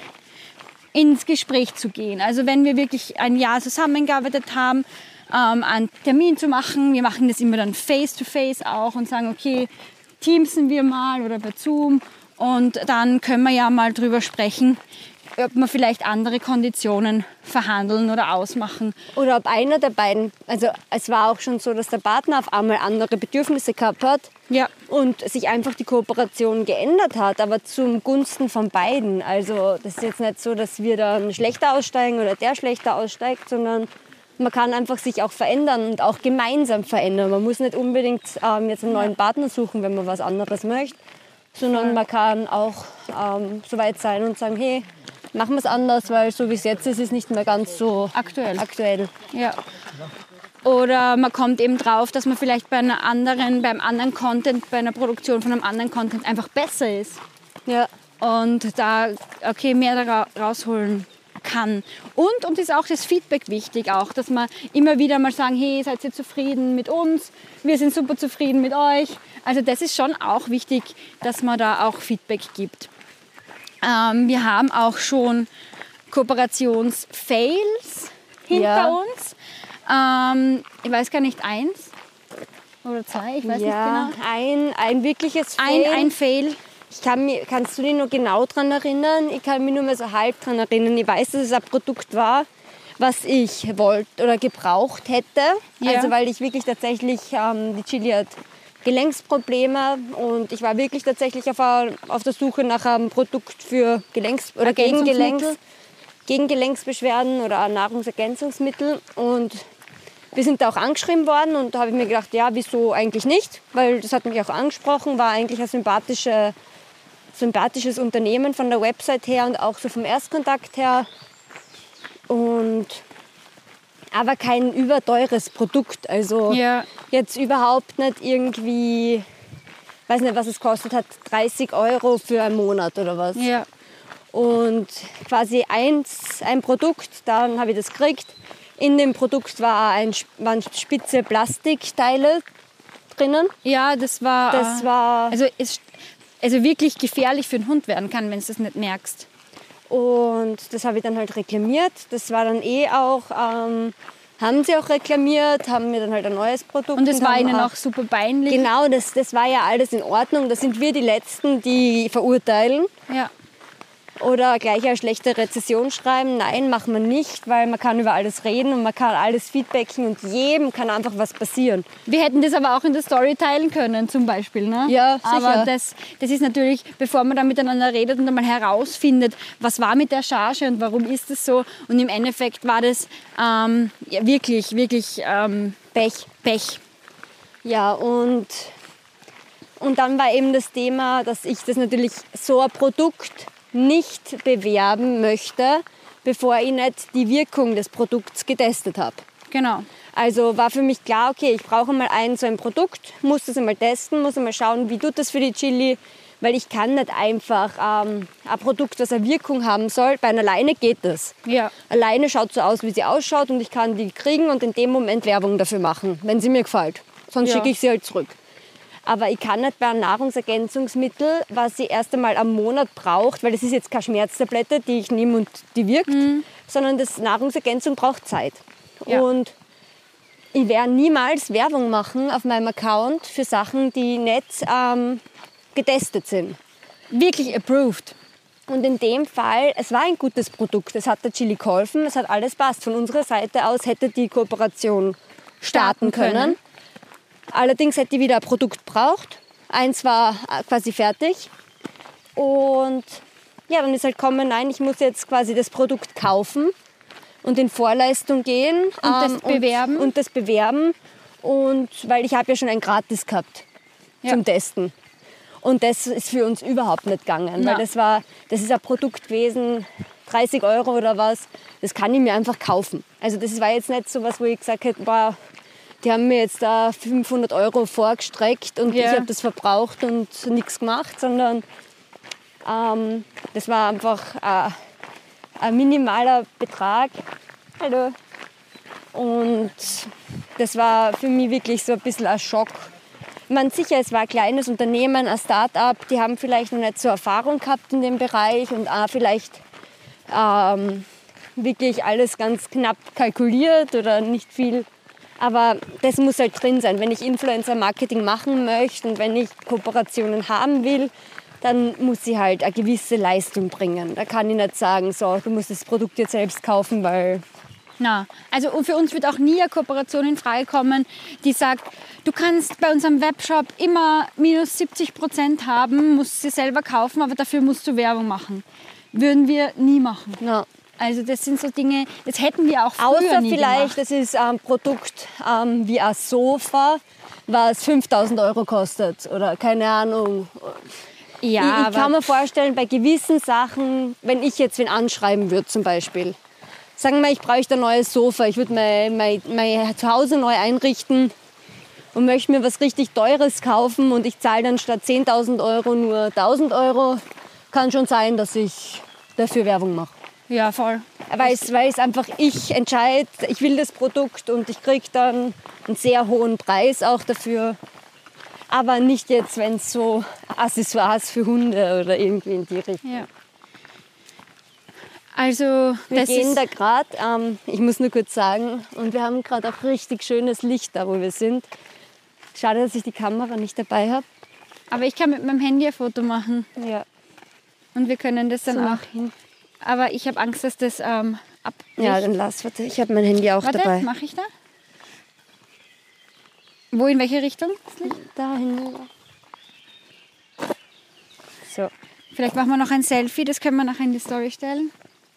ins Gespräch zu gehen. Also wenn wir wirklich ein Jahr zusammengearbeitet haben, einen Termin zu machen. Wir machen das immer dann face-to-face auch und sagen, okay, teamsen wir mal oder per Zoom und dann können wir ja mal drüber sprechen, ob wir vielleicht andere Konditionen verhandeln oder ausmachen. Oder ob einer der beiden, also es war auch schon so, dass der Partner auf einmal andere Bedürfnisse gehabt hat und sich einfach die Kooperation geändert hat, aber zum Gunsten von beiden. Also das ist jetzt nicht so, dass wir dann schlechter aussteigen oder der schlechter aussteigt, sondern man kann einfach sich auch verändern und auch gemeinsam verändern. Man muss nicht unbedingt jetzt einen neuen Partner suchen, wenn man was anderes möchte, sondern man kann auch so weit sein und sagen, hey, machen wir es anders, weil so wie es jetzt ist, ist nicht mehr ganz so aktuell. Ja. Oder man kommt eben drauf, dass man vielleicht beim anderen Content, bei einer Produktion von einem anderen Content einfach besser ist. Ja. Und da mehr da rausholen kann. Und uns ist auch das Feedback wichtig, auch, dass wir immer wieder mal sagen, hey, seid ihr zufrieden mit uns? Wir sind super zufrieden mit euch. Also das ist schon auch wichtig, dass man da auch Feedback gibt. Wir haben auch schon Kooperationsfails hinter uns. Ich weiß gar nicht, 1 oder 2, ich weiß nicht genau. Ein wirkliches Fail. Ein Fail. Kannst du dich noch genau daran erinnern? Ich kann mich nur mehr so halb daran erinnern. Ich weiß, dass es ein Produkt war, was ich wollte oder gebraucht hätte. Ja. Also weil ich wirklich tatsächlich, die Chili hat Gelenksprobleme und ich war wirklich tatsächlich auf der Suche nach einem Produkt für gegen Gelenksbeschwerden oder Nahrungsergänzungsmittel. Und wir sind da auch angeschrieben worden und da habe ich mir gedacht, ja, wieso eigentlich nicht? Weil das hat mich auch angesprochen, war eigentlich ein sympathisches Unternehmen von der Website her und auch so vom Erstkontakt her. Aber kein überteures Produkt. Also jetzt überhaupt nicht irgendwie, weiß nicht, was es kostet hat, 30 € für einen Monat oder was. Ja. Und quasi ein Produkt, dann habe ich das gekriegt. In dem Produkt waren spitze Plastikteile drinnen. Ja, das war also wirklich gefährlich für den Hund werden kann, wenn du das nicht merkst. Und das habe ich dann halt reklamiert. Das war dann auch, haben sie auch reklamiert, haben mir dann halt ein neues Produkt. Und das war ihnen auch super peinlich. Genau, das war ja alles in Ordnung. Da sind wir die Letzten, die verurteilen. Ja. Oder gleich eine schlechte Rezession schreiben. Nein, machen wir nicht, weil man kann über alles reden und man kann alles feedbacken und jedem kann einfach was passieren. Wir hätten das aber auch in der Story teilen können zum Beispiel. Ne? Ja, sicher. Aber das ist natürlich, bevor man da miteinander redet und einmal herausfindet, was war mit der Charge und warum ist es so. Und im Endeffekt war das wirklich Pech. Ja, und dann war eben das Thema, dass ich das natürlich so ein Produkt nicht bewerben möchte, bevor ich nicht die Wirkung des Produkts getestet habe. Genau. Also war für mich klar, okay, ich brauche mal so ein Produkt, muss das einmal testen, muss einmal schauen, wie tut das für die Chili, weil ich kann nicht einfach ein Produkt, das eine Wirkung haben soll, bei einer Leine geht das. Ja. Alleine schaut so aus, wie sie ausschaut und ich kann die kriegen und in dem Moment Werbung dafür machen, wenn sie mir gefällt. Sonst schicke ich sie halt zurück. Aber ich kann nicht bei einem Nahrungsergänzungsmittel, was ich erst einmal am Monat braucht, weil das ist jetzt keine Schmerztablette, die ich nehme und die wirkt, sondern das Nahrungsergänzung braucht Zeit. Ja. Und ich werde niemals Werbung machen auf meinem Account für Sachen, die nicht getestet sind. Wirklich approved. Und in dem Fall, es war ein gutes Produkt. Es hat der Chili geholfen, es hat alles passt. Von unserer Seite aus hätte die Kooperation starten können. Allerdings hätte ich wieder ein Produkt gebraucht. Eins war quasi fertig. Und ja, dann ist halt gekommen, nein, ich muss jetzt quasi das Produkt kaufen und in Vorleistung gehen. Und das bewerben. Und das bewerben. Und weil ich habe ja schon ein Gratis gehabt zum Testen. Und das ist für uns überhaupt nicht gegangen, weil das ist ein Produkt gewesen, 30 € oder was, das kann ich mir einfach kaufen. Also das war jetzt nicht so was, wo ich gesagt hätte, boah, die haben mir jetzt da 500 € vorgestreckt und ich habe das verbraucht und nichts gemacht, sondern das war einfach ein minimaler Betrag. Hallo. Und das war für mich wirklich so ein bisschen ein Schock. Ich meine, sicher, es war ein kleines Unternehmen, ein Start-up, die haben vielleicht noch nicht so Erfahrung gehabt in dem Bereich und auch vielleicht wirklich alles ganz knapp kalkuliert oder nicht viel. Aber das muss halt drin sein. Wenn ich Influencer-Marketing machen möchte und wenn ich Kooperationen haben will, dann muss ich halt eine gewisse Leistung bringen. Da kann ich nicht sagen, so, du musst das Produkt jetzt selbst kaufen, weil... Na, also für uns wird auch nie eine Kooperation in Frage kommen, die sagt, du kannst bei unserem Webshop immer minus 70% haben, musst sie selber kaufen, aber dafür musst du Werbung machen. Würden wir nie machen. Ja. Also das sind so Dinge, das hätten wir auch früher Außer nie vielleicht, gemacht. das ist ein Produkt wie ein Sofa, was 5.000 € kostet oder keine Ahnung. Ja, Ich kann mir vorstellen, bei gewissen Sachen, wenn ich jetzt wen anschreiben würde zum Beispiel, sagen wir, ich bräuchte ein neues Sofa, ich würde mein Zuhause neu einrichten und möchte mir was richtig Teures kaufen und ich zahle dann statt 10.000 € nur 1.000 €, kann schon sein, dass ich dafür Werbung mache. Ja, voll. Weil es einfach ich entscheide, ich will das Produkt und ich kriege dann einen sehr hohen Preis auch dafür. Aber nicht jetzt, wenn es so Accessoires für Hunde oder irgendwie in die Richtung. Ja. Also, Wir gehen da gerade, ich muss nur kurz sagen, und wir haben gerade auch richtig schönes Licht da, wo wir sind. Schade, dass ich die Kamera nicht dabei habe. aber ich kann mit meinem Handy ein Foto machen Ja, und wir können das dann so auch. nach hin. Aber ich habe Angst, dass das abbricht. Ja, dann warte, ich habe mein Handy auch Warte, dabei. mache ich da? Wo, in welche Richtung? Das Licht? Dahin. So. Vielleicht machen wir noch ein Selfie, das können wir nachher in die Story stellen.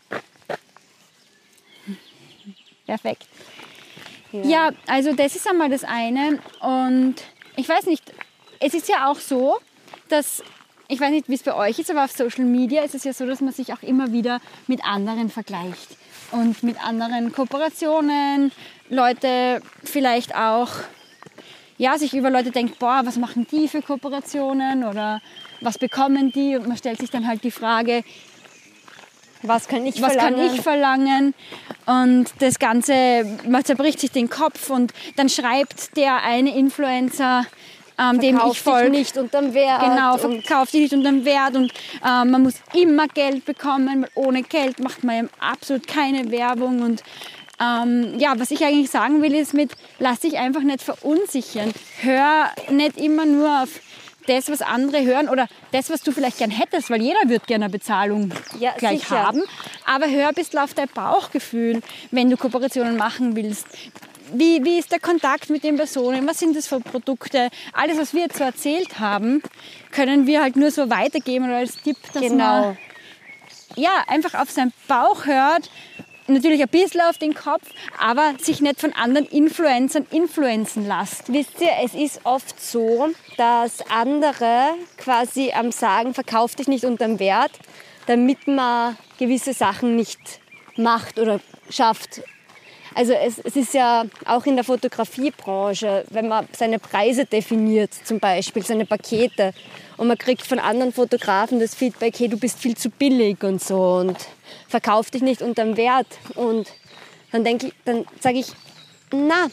Perfekt. Ja, also das ist einmal das eine. Und ich weiß nicht, es ist ja auch so, dass, ich weiß nicht, wie es bei euch ist, aber auf Social Media ist es ja so, dass man sich auch immer wieder mit anderen vergleicht. Und mit anderen Kooperationen, Leute vielleicht auch, ja, sich über Leute denkt, boah, was machen die für Kooperationen oder was bekommen die? Und man stellt sich dann halt die Frage, Was kann ich verlangen? Und das Ganze, man zerbricht sich den Kopf und dann schreibt der eine Influencer, dem ich folge, nicht unterm Wert. genau, und verkauft dich nicht unterm Wert und man muss immer Geld bekommen, weil ohne Geld macht man ja absolut keine Werbung. Und ja, was ich eigentlich sagen will, ist lass dich einfach nicht verunsichern. Hör nicht immer nur auf das, was andere hören oder das, was du vielleicht gern hättest, weil jeder wird gerne eine Bezahlung gleich sicher. haben. Aber hör ein bisschen auf dein Bauchgefühl, wenn du Kooperationen machen willst. Wie ist der Kontakt mit den Personen? Was sind das für Produkte? Alles, was wir jetzt so erzählt haben, können wir halt nur so weitergeben oder als Tipp, dass man ja, einfach auf seinen Bauch hört. Natürlich ein bisschen auf den Kopf, aber sich nicht von anderen Influencern influenzen lässt. Wisst ihr, es ist oft so, dass andere quasi am Sagen, verkauf dich nicht unterm Wert, damit man gewisse Sachen nicht macht oder schafft. Also es ist ja auch in der Fotografiebranche, wenn man seine Preise definiert, zum Beispiel seine Pakete, und man kriegt von anderen Fotografen das Feedback, hey, du bist viel zu billig und so und verkauf dich nicht unterm Wert. Und dann sage ich, na,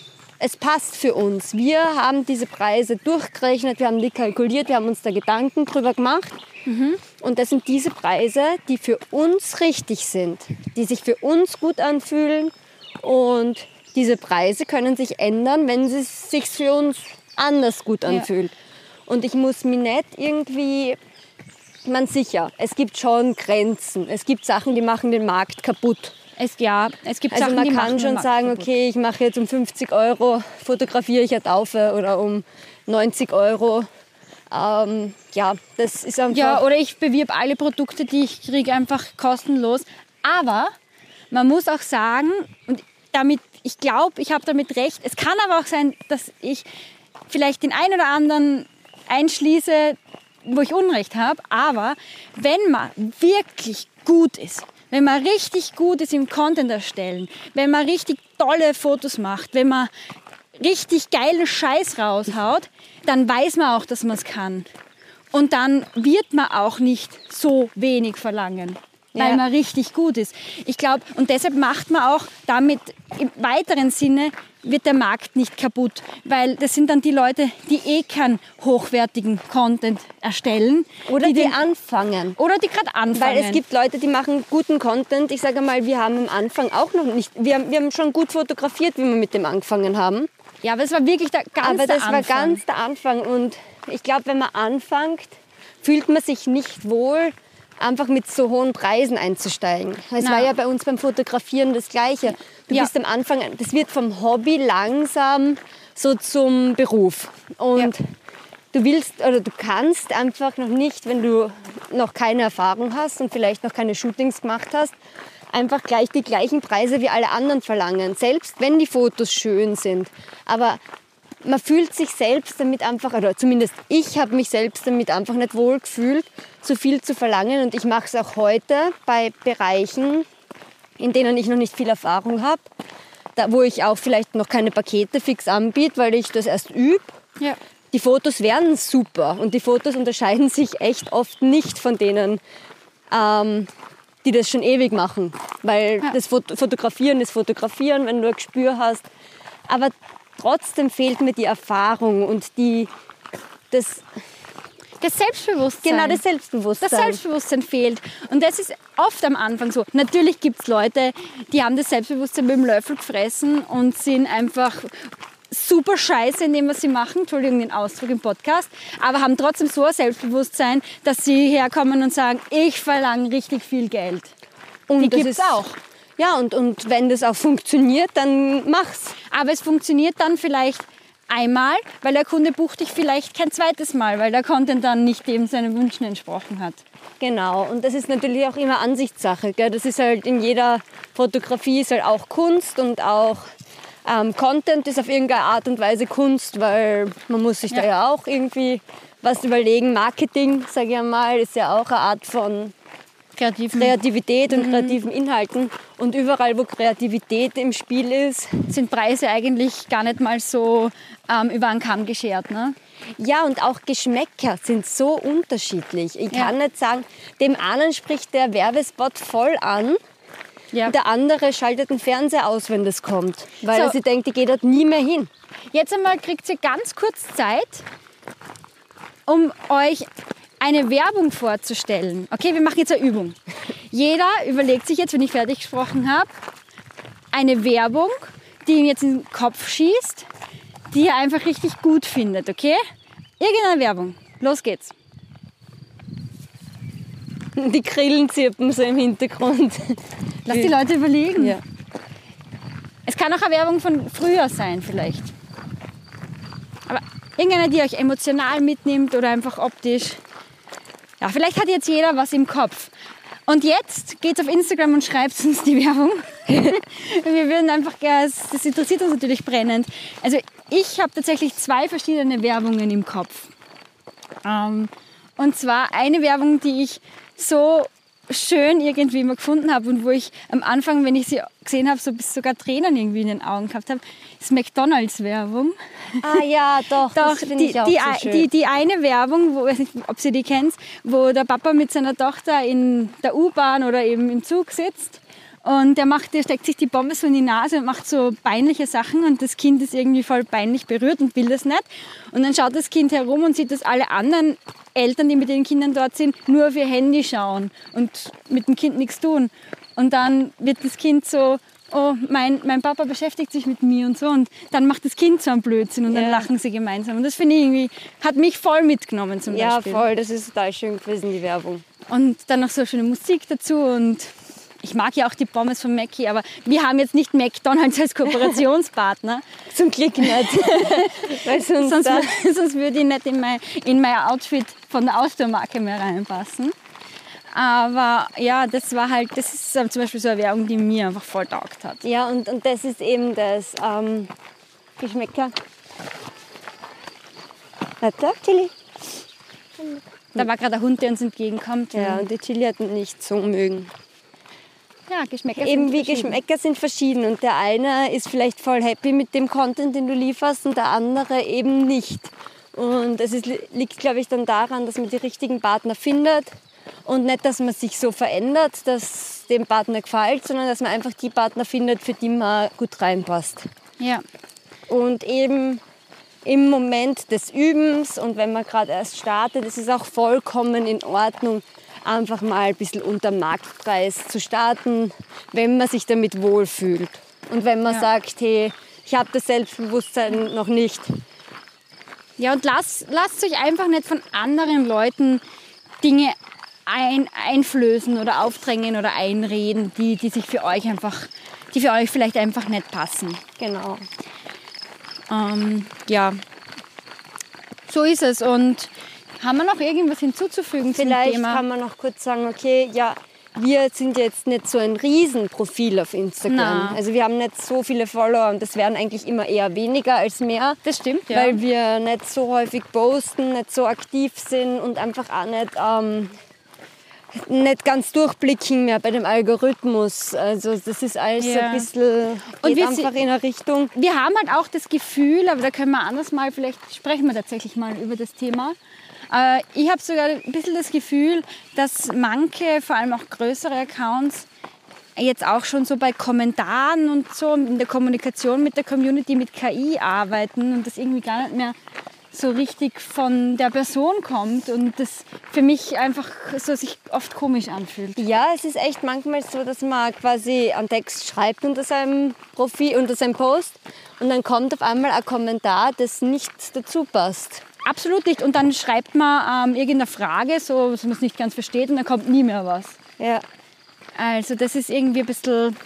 es passt für uns. Wir haben diese Preise durchgerechnet, wir haben die kalkuliert, wir haben uns da Gedanken drüber gemacht. Und das sind diese Preise, die für uns richtig sind, die sich für uns gut anfühlen. Und diese Preise können sich ändern, wenn es sich für uns anders gut anfühlt. Und ich muss mich nicht irgendwie... sicher, es gibt schon Grenzen. Es gibt Sachen, die machen den Markt kaputt. Es gibt also Sachen, man die kann machen schon sagen, kaputt. okay, ich mache jetzt um 50 Euro, fotografiere ich eine Taufe oder um 90 Euro. Das ist einfach... Ja, oder ich bewirb alle Produkte, die ich kriege, einfach kostenlos. Aber man muss auch sagen, und ich glaube, ich habe damit recht, es kann aber auch sein, dass ich vielleicht den einen oder anderen einschließe, wo ich Unrecht habe, aber wenn man wirklich gut ist, wenn man richtig gut ist im Content erstellen, wenn man richtig tolle Fotos macht, wenn man richtig geilen Scheiß raushaut, dann weiß man auch, dass man es kann. Und dann wird man auch nicht so wenig verlangen, weil man richtig gut ist. Ich glaube, und deshalb macht man auch damit im weiteren Sinne, wird der Markt nicht kaputt. Weil das sind dann die Leute, die keinen hochwertigen Content erstellen. Oder die anfangen. Oder die gerade anfangen. Weil es gibt Leute, die machen guten Content. Ich sage mal, wir haben am Anfang auch noch nicht... Wir haben schon gut fotografiert, wie wir mit dem angefangen haben. Ja, aber es war wirklich der Anfang. Aber das war ganz der Anfang. Und ich glaube, wenn man anfängt, fühlt man sich nicht wohl, einfach mit so hohen Preisen einzusteigen. Es war ja bei uns beim Fotografieren das Gleiche. Du bist am Anfang, das wird vom Hobby langsam so zum Beruf. Und du willst oder du kannst einfach noch nicht, wenn du noch keine Erfahrung hast und vielleicht noch keine Shootings gemacht hast, einfach gleich die gleichen Preise wie alle anderen verlangen. Selbst wenn die Fotos schön sind. Aber man fühlt sich selbst damit einfach, oder zumindest ich habe mich selbst damit einfach nicht wohl gefühlt, so viel zu verlangen. Und ich mache es auch heute bei Bereichen, in denen ich noch nicht viel Erfahrung habe, wo ich auch vielleicht noch keine Pakete fix anbiete, weil ich das erst übe. Ja. Die Fotos werden super und die Fotos unterscheiden sich echt oft nicht von denen, die das schon ewig machen. Weil das Fotografieren ist Fotografieren, wenn du ein Gespür hast. Aber trotzdem fehlt mir die Erfahrung und das Selbstbewusstsein. Genau, das Selbstbewusstsein. Das Selbstbewusstsein fehlt. Und das ist oft am Anfang so. Natürlich gibt es Leute, die haben das Selbstbewusstsein mit dem Löffel gefressen und sind einfach super scheiße in dem, was sie machen. Entschuldigung den Ausdruck im Podcast. Aber haben trotzdem so ein Selbstbewusstsein, dass sie herkommen und sagen, ich verlange richtig viel Geld. Und die gibt es auch. Ja, und wenn das auch funktioniert, dann mach's. Aber es funktioniert dann vielleicht einmal, weil der Kunde bucht dich vielleicht kein zweites Mal, weil der Content dann nicht dem seinen Wünschen entsprochen hat. Genau, und das ist natürlich auch immer Ansichtssache. Gell? Das ist halt in jeder Fotografie ist halt auch Kunst und auch Content ist auf irgendeine Art und Weise Kunst, weil man muss sich da ja auch irgendwie was überlegen. Marketing, sage ich einmal, ist ja auch eine Art von Kreativität und kreativen Inhalten. Und überall, wo Kreativität im Spiel ist, sind Preise eigentlich gar nicht mal so über einen Kamm geschert, ne? Ja, und auch Geschmäcker sind so unterschiedlich. Ich kann nicht sagen, dem einen spricht der Werbespot voll an, der andere schaltet den Fernseher aus, wenn das kommt, weil er sich denkt, ich gehe dort nie mehr hin. Jetzt einmal kriegt ihr ganz kurz Zeit, um euch eine Werbung vorzustellen. Okay, wir machen jetzt eine Übung. Jeder überlegt sich jetzt, wenn ich fertig gesprochen habe, eine Werbung, die ihm jetzt in den Kopf schießt, die er einfach richtig gut findet, okay? Irgendeine Werbung. Los geht's. Die Grillen zirpen so im Hintergrund. Lass die Leute überlegen. Ja. Es kann auch eine Werbung von früher sein vielleicht. Aber irgendeine, die euch emotional mitnimmt oder einfach optisch. Ja, vielleicht hat jetzt jeder was im Kopf. Und jetzt geht's auf Instagram und schreibt uns die Werbung. Wir würden einfach, das interessiert uns natürlich brennend. Also ich habe tatsächlich 2 verschiedene Werbungen im Kopf. Und zwar eine Werbung, die ich so schön irgendwie immer gefunden habe und wo ich am Anfang, wenn ich sie gesehen habe, so bis sogar Tränen irgendwie in den Augen gehabt habe, ist McDonalds-Werbung. Ah ja, doch, das finde ich auch so schön. Die eine Werbung, wo, ich weiß nicht, ob Sie die kennt, wo der Papa mit seiner Tochter in der U-Bahn oder eben im Zug sitzt Und der steckt sich die Pommes so in die Nase und macht so peinliche Sachen und das Kind ist irgendwie voll peinlich berührt und will das nicht. Und dann schaut das Kind herum und sieht, dass alle anderen Eltern, die mit den Kindern dort sind, nur auf ihr Handy schauen und mit dem Kind nichts tun. Und dann wird das Kind so, oh, mein Papa beschäftigt sich mit mir und so. Und dann macht das Kind so einen Blödsinn und dann lachen sie gemeinsam. Und das finde ich irgendwie, hat mich voll mitgenommen zum Beispiel. Ja, voll, das ist total schön gewesen, die Werbung. Und dann noch so schöne Musik dazu und ich mag ja auch die Pommes von Mackie, aber wir haben jetzt nicht McDonald's als Kooperationspartner. Zum Glück nicht. Weil sonst würde ich nicht in mein Outfit von der Ausdauermarke mehr reinpassen. Aber ja, das ist zum Beispiel so eine Werbung, die mir einfach voll taugt hat. Ja, und das ist eben das Geschmäcker. Warte, Chili. Da war gerade ein Hund, der uns entgegenkommt. Ja, und die Chili hat nicht so mögen. Ja, Geschmäcker eben sind wie verschieden. Geschmäcker sind verschieden und der eine ist vielleicht voll happy mit dem Content, den du lieferst und der andere eben nicht. Und es liegt, glaube ich, dann daran, dass man die richtigen Partner findet und nicht, dass man sich so verändert, dass dem Partner gefällt, sondern dass man einfach die Partner findet, für die man gut reinpasst. Ja. Und eben im Moment des Übens und wenn man gerade erst startet, ist es auch vollkommen in Ordnung, einfach mal ein bisschen unter Marktpreis zu starten, wenn man sich damit wohlfühlt. Und wenn man sagt, hey, ich habe das Selbstbewusstsein noch nicht. Ja, und lasst euch einfach nicht von anderen Leuten Dinge einflößen oder aufdrängen oder einreden, die für euch vielleicht einfach nicht passen. Genau. Ja, so ist es. Und haben wir noch irgendwas hinzuzufügen zum Vielleicht Thema? kann man noch kurz sagen, okay, ja, wir sind jetzt nicht so ein Riesenprofil auf Instagram. Na. Also wir haben nicht so viele Follower und das werden eigentlich immer eher weniger als mehr. Das stimmt, ja. Weil wir nicht so häufig posten, nicht so aktiv sind und einfach auch nicht ganz durchblicken mehr bei dem Algorithmus. Also das ist alles ein bisschen, geht einfach in eine Richtung. Wir haben halt auch das Gefühl, aber da können wir anders mal, vielleicht sprechen wir tatsächlich mal über das Thema. Ich habe sogar ein bisschen das Gefühl, dass manche, vor allem auch größere Accounts, jetzt auch schon so bei Kommentaren und so in der Kommunikation mit der Community mit KI arbeiten und das irgendwie gar nicht mehr so richtig von der Person kommt und das für mich einfach so sich oft komisch anfühlt. Ja, es ist echt manchmal so, dass man quasi einen Text schreibt unter seinem Profil, unter seinem Post und dann kommt auf einmal ein Kommentar, das nicht dazu passt. Absolut nicht. Und dann schreibt man irgendeine Frage, so, was man es nicht ganz versteht und dann kommt nie mehr was. Ja. Also das ist irgendwie ein bisschen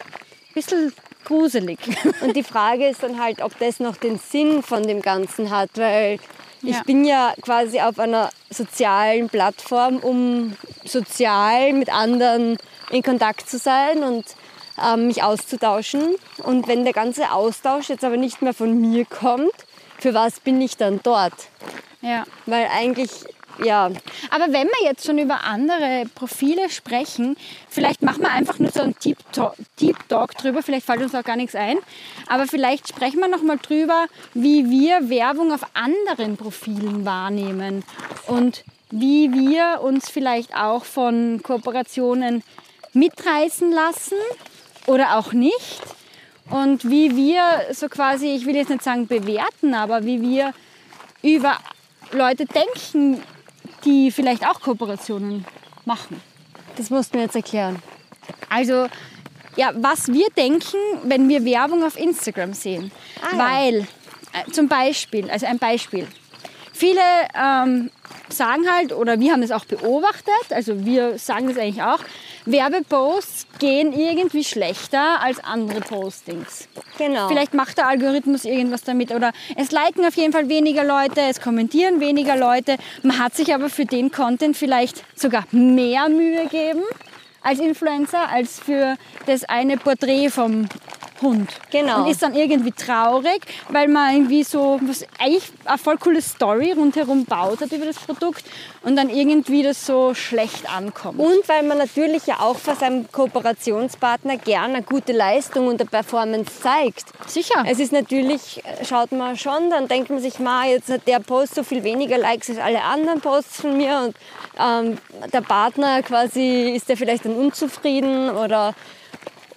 gruselig. Und die Frage ist dann halt, ob das noch den Sinn von dem Ganzen hat, weil ich bin ja quasi auf einer sozialen Plattform, um sozial mit anderen in Kontakt zu sein und mich auszutauschen. Und wenn der ganze Austausch jetzt aber nicht mehr von mir kommt, für was bin ich dann dort? Ja. Weil eigentlich, ja. Aber wenn wir jetzt schon über andere Profile sprechen, vielleicht machen wir einfach nur so einen Deep Talk drüber, vielleicht fällt uns auch gar nichts ein, aber vielleicht sprechen wir noch mal drüber, wie wir Werbung auf anderen Profilen wahrnehmen und wie wir uns vielleicht auch von Kooperationen mitreißen lassen oder auch nicht. Und wie wir so quasi, ich will jetzt nicht sagen bewerten, aber wie wir über Leute denken, die vielleicht auch Kooperationen machen. Das musst du mir jetzt erklären. Also, ja, was wir denken, wenn wir Werbung auf Instagram sehen. Weil, zum Beispiel, also ein Beispiel. Viele sagen halt, oder wir haben es auch beobachtet, also wir sagen das eigentlich auch, Werbeposts gehen irgendwie schlechter als andere Postings. Genau. Vielleicht macht der Algorithmus irgendwas damit oder es liken auf jeden Fall weniger Leute, es kommentieren weniger Leute. Man hat sich aber für den Content vielleicht sogar mehr Mühe gegeben als Influencer, als für das eine Porträt vom Hund. Genau. Und ist dann irgendwie traurig, weil man irgendwie so eigentlich eine voll coole Story rundherum baut hat über das Produkt und dann irgendwie das so schlecht ankommt. Und weil man natürlich ja auch für seinen Kooperationspartner gerne eine gute Leistung und eine Performance zeigt. Sicher. Es ist natürlich, schaut man schon, dann denkt man sich, jetzt hat der Post so viel weniger Likes als alle anderen Posts von mir und der Partner quasi, ist der vielleicht dann unzufrieden oder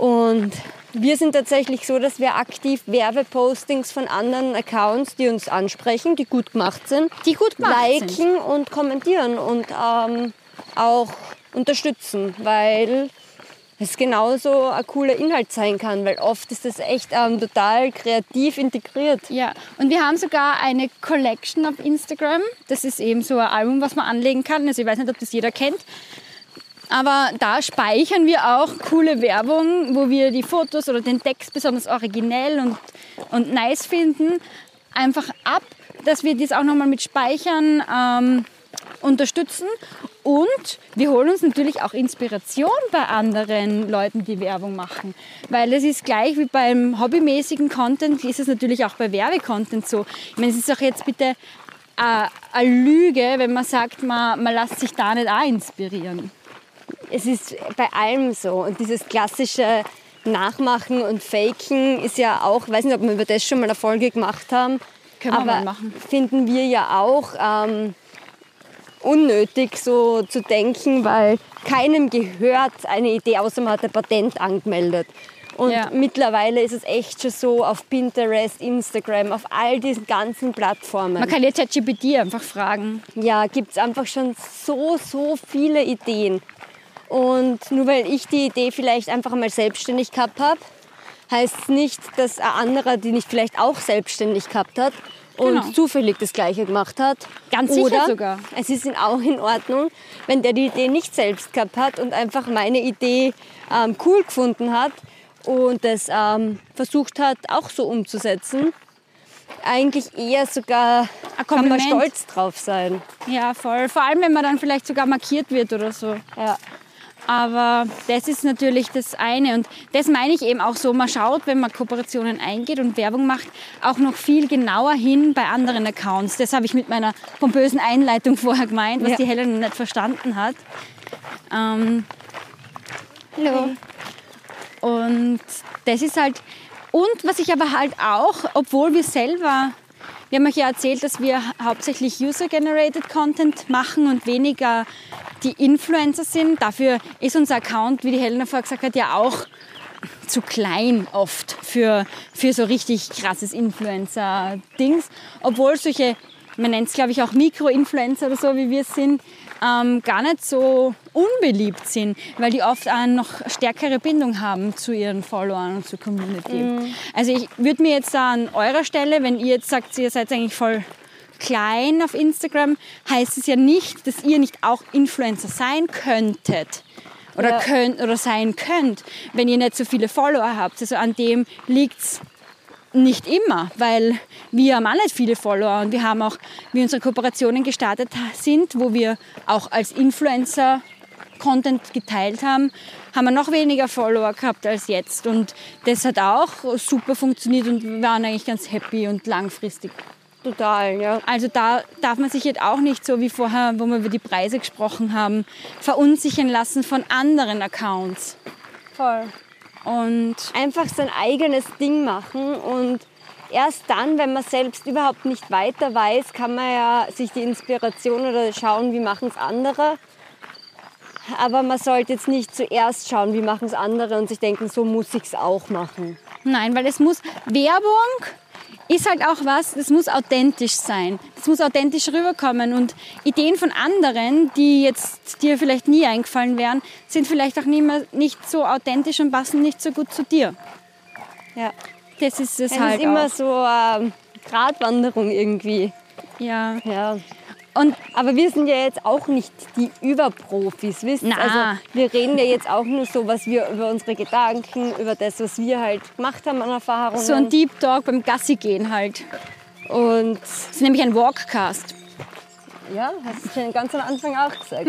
Und wir sind tatsächlich so, dass wir aktiv Werbepostings von anderen Accounts, die uns ansprechen, die gut gemacht sind, liken und kommentieren und auch unterstützen, weil es genauso ein cooler Inhalt sein kann, weil oft ist das echt total kreativ integriert. Ja, und wir haben sogar eine Collection auf Instagram. Das ist eben so ein Album, was man anlegen kann. Also ich weiß nicht, ob das jeder kennt. Aber da speichern wir auch coole Werbung, wo wir die Fotos oder den Text besonders originell und nice finden. Einfach ab, dass wir das auch nochmal mit Speichern unterstützen. Und wir holen uns natürlich auch Inspiration bei anderen Leuten, die Werbung machen. Weil es ist gleich wie beim hobbymäßigen Content, ist es natürlich auch bei Werbecontent so. Ich meine, es ist auch jetzt bitte eine Lüge, wenn man sagt, man lässt sich da nicht auch inspirieren. Es ist bei allem so. Und dieses klassische Nachmachen und Faken ist ja auch, ich weiß nicht, ob wir über das schon mal eine Folge gemacht haben, Können wir aber mal machen. finden wir ja auch unnötig so zu denken, weil keinem gehört eine Idee, außer man hat ein Patent angemeldet. Und mittlerweile ist es echt schon so auf Pinterest, Instagram, auf all diesen ganzen Plattformen. Man kann jetzt ChatGPT einfach fragen. Ja, gibt es einfach schon so viele Ideen. Und nur weil ich die Idee vielleicht einfach mal selbstständig gehabt habe, heißt es nicht, dass ein anderer die nicht vielleicht auch selbstständig gehabt hat und zufällig das Gleiche gemacht hat. Ganz sicher Oder sogar. Es ist auch in Ordnung, wenn der die Idee nicht selbst gehabt hat und einfach meine Idee cool gefunden hat und das versucht hat, auch so umzusetzen. Eigentlich eher sogar kann man stolz drauf sein. Ja, voll. Vor allem, wenn man dann vielleicht sogar markiert wird oder so. Ja. Aber das ist natürlich das eine. Und das meine ich eben auch so, man schaut, wenn man Kooperationen eingeht und Werbung macht, auch noch viel genauer hin bei anderen Accounts. Das habe ich mit meiner pompösen Einleitung vorher gemeint, was die Helena nicht verstanden hat. Hallo. Und das ist halt... Und was ich aber halt auch, obwohl wir haben euch ja erzählt, dass wir hauptsächlich User-Generated Content machen und weniger die Influencer sind. Dafür ist unser Account, wie die Helena vorher gesagt hat, ja auch zu klein oft für so richtig krasses Influencer-Dings. Obwohl solche, man nennt es glaube ich auch Mikro-Influencer oder so, wie wir es sind, gar nicht so unbeliebt sind, weil die oft eine noch stärkere Bindung haben zu ihren Followern und zur Community. Also ich würde mir jetzt da an eurer Stelle, wenn ihr jetzt sagt, ihr seid eigentlich voll klein auf Instagram, heißt es ja nicht, dass ihr nicht auch Influencer sein könntet oder sein könnt, wenn ihr nicht so viele Follower habt. Also an dem liegt es nicht immer, weil wir haben auch nicht viele Follower und wir haben auch, wie unsere Kooperationen gestartet sind, wo wir auch als Influencer Content geteilt haben, haben wir noch weniger Follower gehabt als jetzt und das hat auch super funktioniert und wir waren eigentlich ganz happy und langfristig. Total, ja. Also da darf man sich jetzt auch nicht so wie vorher, wo wir über die Preise gesprochen haben, verunsichern lassen von anderen Accounts. Voll. Und einfach sein eigenes Ding machen und erst dann, wenn man selbst überhaupt nicht weiter weiß, kann man ja sich die Inspiration oder schauen, wie machen es andere. Aber man sollte jetzt nicht zuerst schauen, wie machen es andere und sich denken, so muss ich es auch machen. Nein, weil Werbung ist halt auch was, das muss authentisch sein. Das muss authentisch rüberkommen und Ideen von anderen, die jetzt dir vielleicht nie eingefallen wären, sind vielleicht auch nicht so authentisch und passen nicht so gut zu dir. Ja. Das ist es Es halt ist immer auch. so Gratwanderung irgendwie. Ja. Ja. Aber wir sind ja jetzt auch nicht die Überprofis, wisst ihr? Na. Also wir reden ja jetzt auch nur so, was wir über unsere Gedanken, über das, was wir halt gemacht haben an Erfahrungen. So ein Deep Talk beim Gassi gehen halt. Und Das ist nämlich ein Walkcast. ja, hast du schon ganz am Anfang auch gesagt.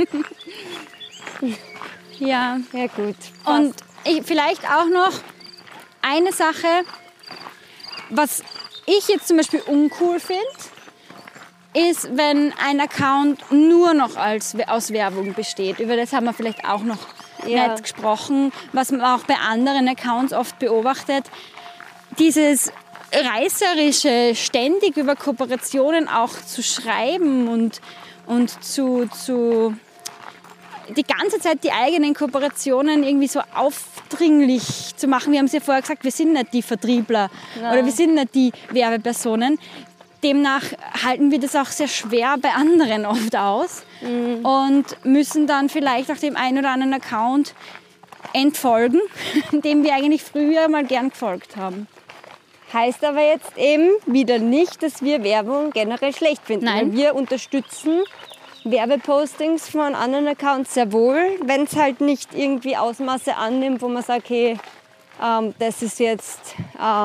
Ja. Ja gut. Und vielleicht auch noch eine Sache, was ich jetzt zum Beispiel uncool finde, ist, wenn ein Account nur noch aus Werbung besteht. Über das haben wir vielleicht auch noch nicht gesprochen, was man auch bei anderen Accounts oft beobachtet. Dieses reißerische, ständig über Kooperationen auch zu schreiben und zu die ganze Zeit die eigenen Kooperationen irgendwie so aufdringlich zu machen. Wir haben es ja vorher gesagt, wir sind nicht die Vertriebler oder wir sind nicht die Werbepersonen. Demnach halten wir das auch sehr schwer bei anderen oft aus und müssen dann vielleicht auch dem einen oder anderen Account entfolgen, dem wir eigentlich früher mal gern gefolgt haben. Heißt aber jetzt eben wieder nicht, dass wir Werbung generell schlecht finden. Nein. Wir unterstützen Werbepostings von anderen Accounts sehr wohl, wenn es halt nicht irgendwie Ausmaße annimmt, wo man sagt, hey, das ist jetzt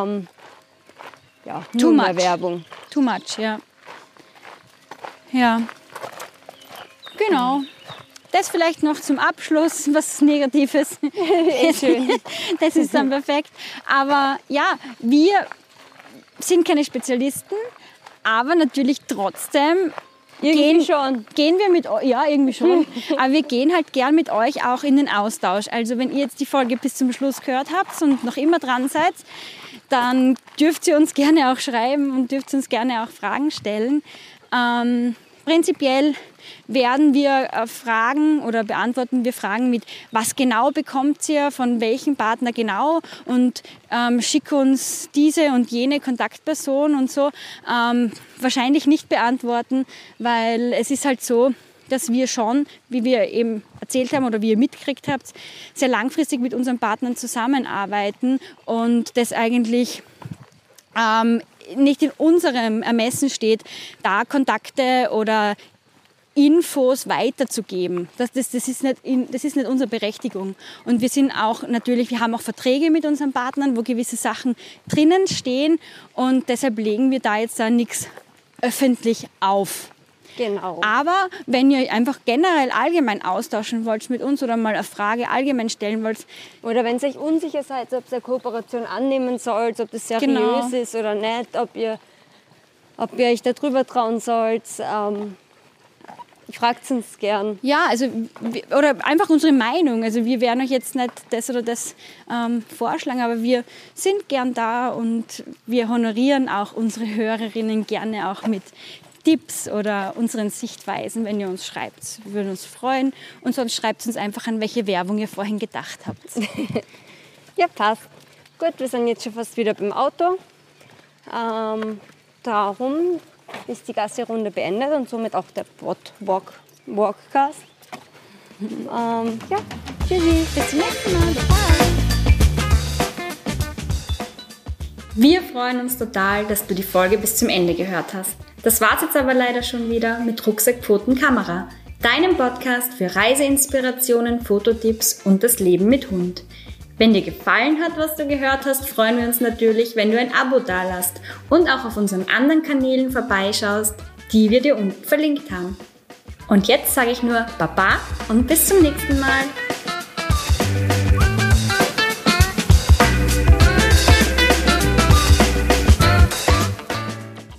Too mehr much. Werbung. Too much, ja. Ja, genau. Das vielleicht noch zum Abschluss, was Negatives. Schön. Das ist dann perfekt. Aber ja, wir sind keine Spezialisten, aber natürlich trotzdem Irgendwie gehen wir mit euch, ja, irgendwie schon, aber wir gehen halt gern mit euch auch in den Austausch. Also wenn ihr jetzt die Folge bis zum Schluss gehört habt und noch immer dran seid, dann dürft ihr uns gerne auch schreiben und dürft uns gerne auch Fragen stellen. Prinzipiell werden wir Fragen oder beantworten wir Fragen mit, was genau bekommt ihr, von welchem Partner genau und schick uns diese und jene Kontaktperson und so. Wahrscheinlich nicht beantworten, weil es ist halt so, dass wir schon, wie wir eben erzählt haben oder wie ihr mitgekriegt habt, sehr langfristig mit unseren Partnern zusammenarbeiten und das eigentlich nicht in unserem Ermessen steht, da Kontakte oder Infos weiterzugeben. Das ist nicht unsere Berechtigung. Und wir sind auch natürlich, wir haben auch Verträge mit unseren Partnern, wo gewisse Sachen drinnen stehen und deshalb legen wir da jetzt nichts öffentlich auf. Genau. Aber wenn ihr einfach generell allgemein austauschen wollt mit uns oder mal eine Frage allgemein stellen wollt. Oder wenn ihr euch unsicher seid, ob ihr eine Kooperation annehmen sollt, ob das seriös ist oder nicht, ob ihr euch darüber trauen sollt, fragt uns gern. Ja, also oder einfach unsere Meinung. Also wir werden euch jetzt nicht das oder das vorschlagen, aber wir sind gern da und wir honorieren auch unsere Hörerinnen gerne auch mit Tipps oder unseren Sichtweisen, wenn ihr uns schreibt. Wir würden uns freuen und sonst schreibt uns einfach an, welche Werbung ihr vorhin gedacht habt. Ja, passt. Gut, wir sind jetzt schon fast wieder beim Auto. Darum ist die Gassi-Runde beendet und somit auch der Walkcast. Ja, tschüssi. Bis zum nächsten Mal. Bye. Wir freuen uns total, dass du die Folge bis zum Ende gehört hast. Das war's jetzt aber leider schon wieder mit Rucksack, Pfoten, Kamera, deinem Podcast für Reiseinspirationen, Fototipps und das Leben mit Hund. Wenn dir gefallen hat, was du gehört hast, freuen wir uns natürlich, wenn du ein Abo dalässt und auch auf unseren anderen Kanälen vorbeischaust, die wir dir unten verlinkt haben. Und jetzt sage ich nur Baba und bis zum nächsten Mal.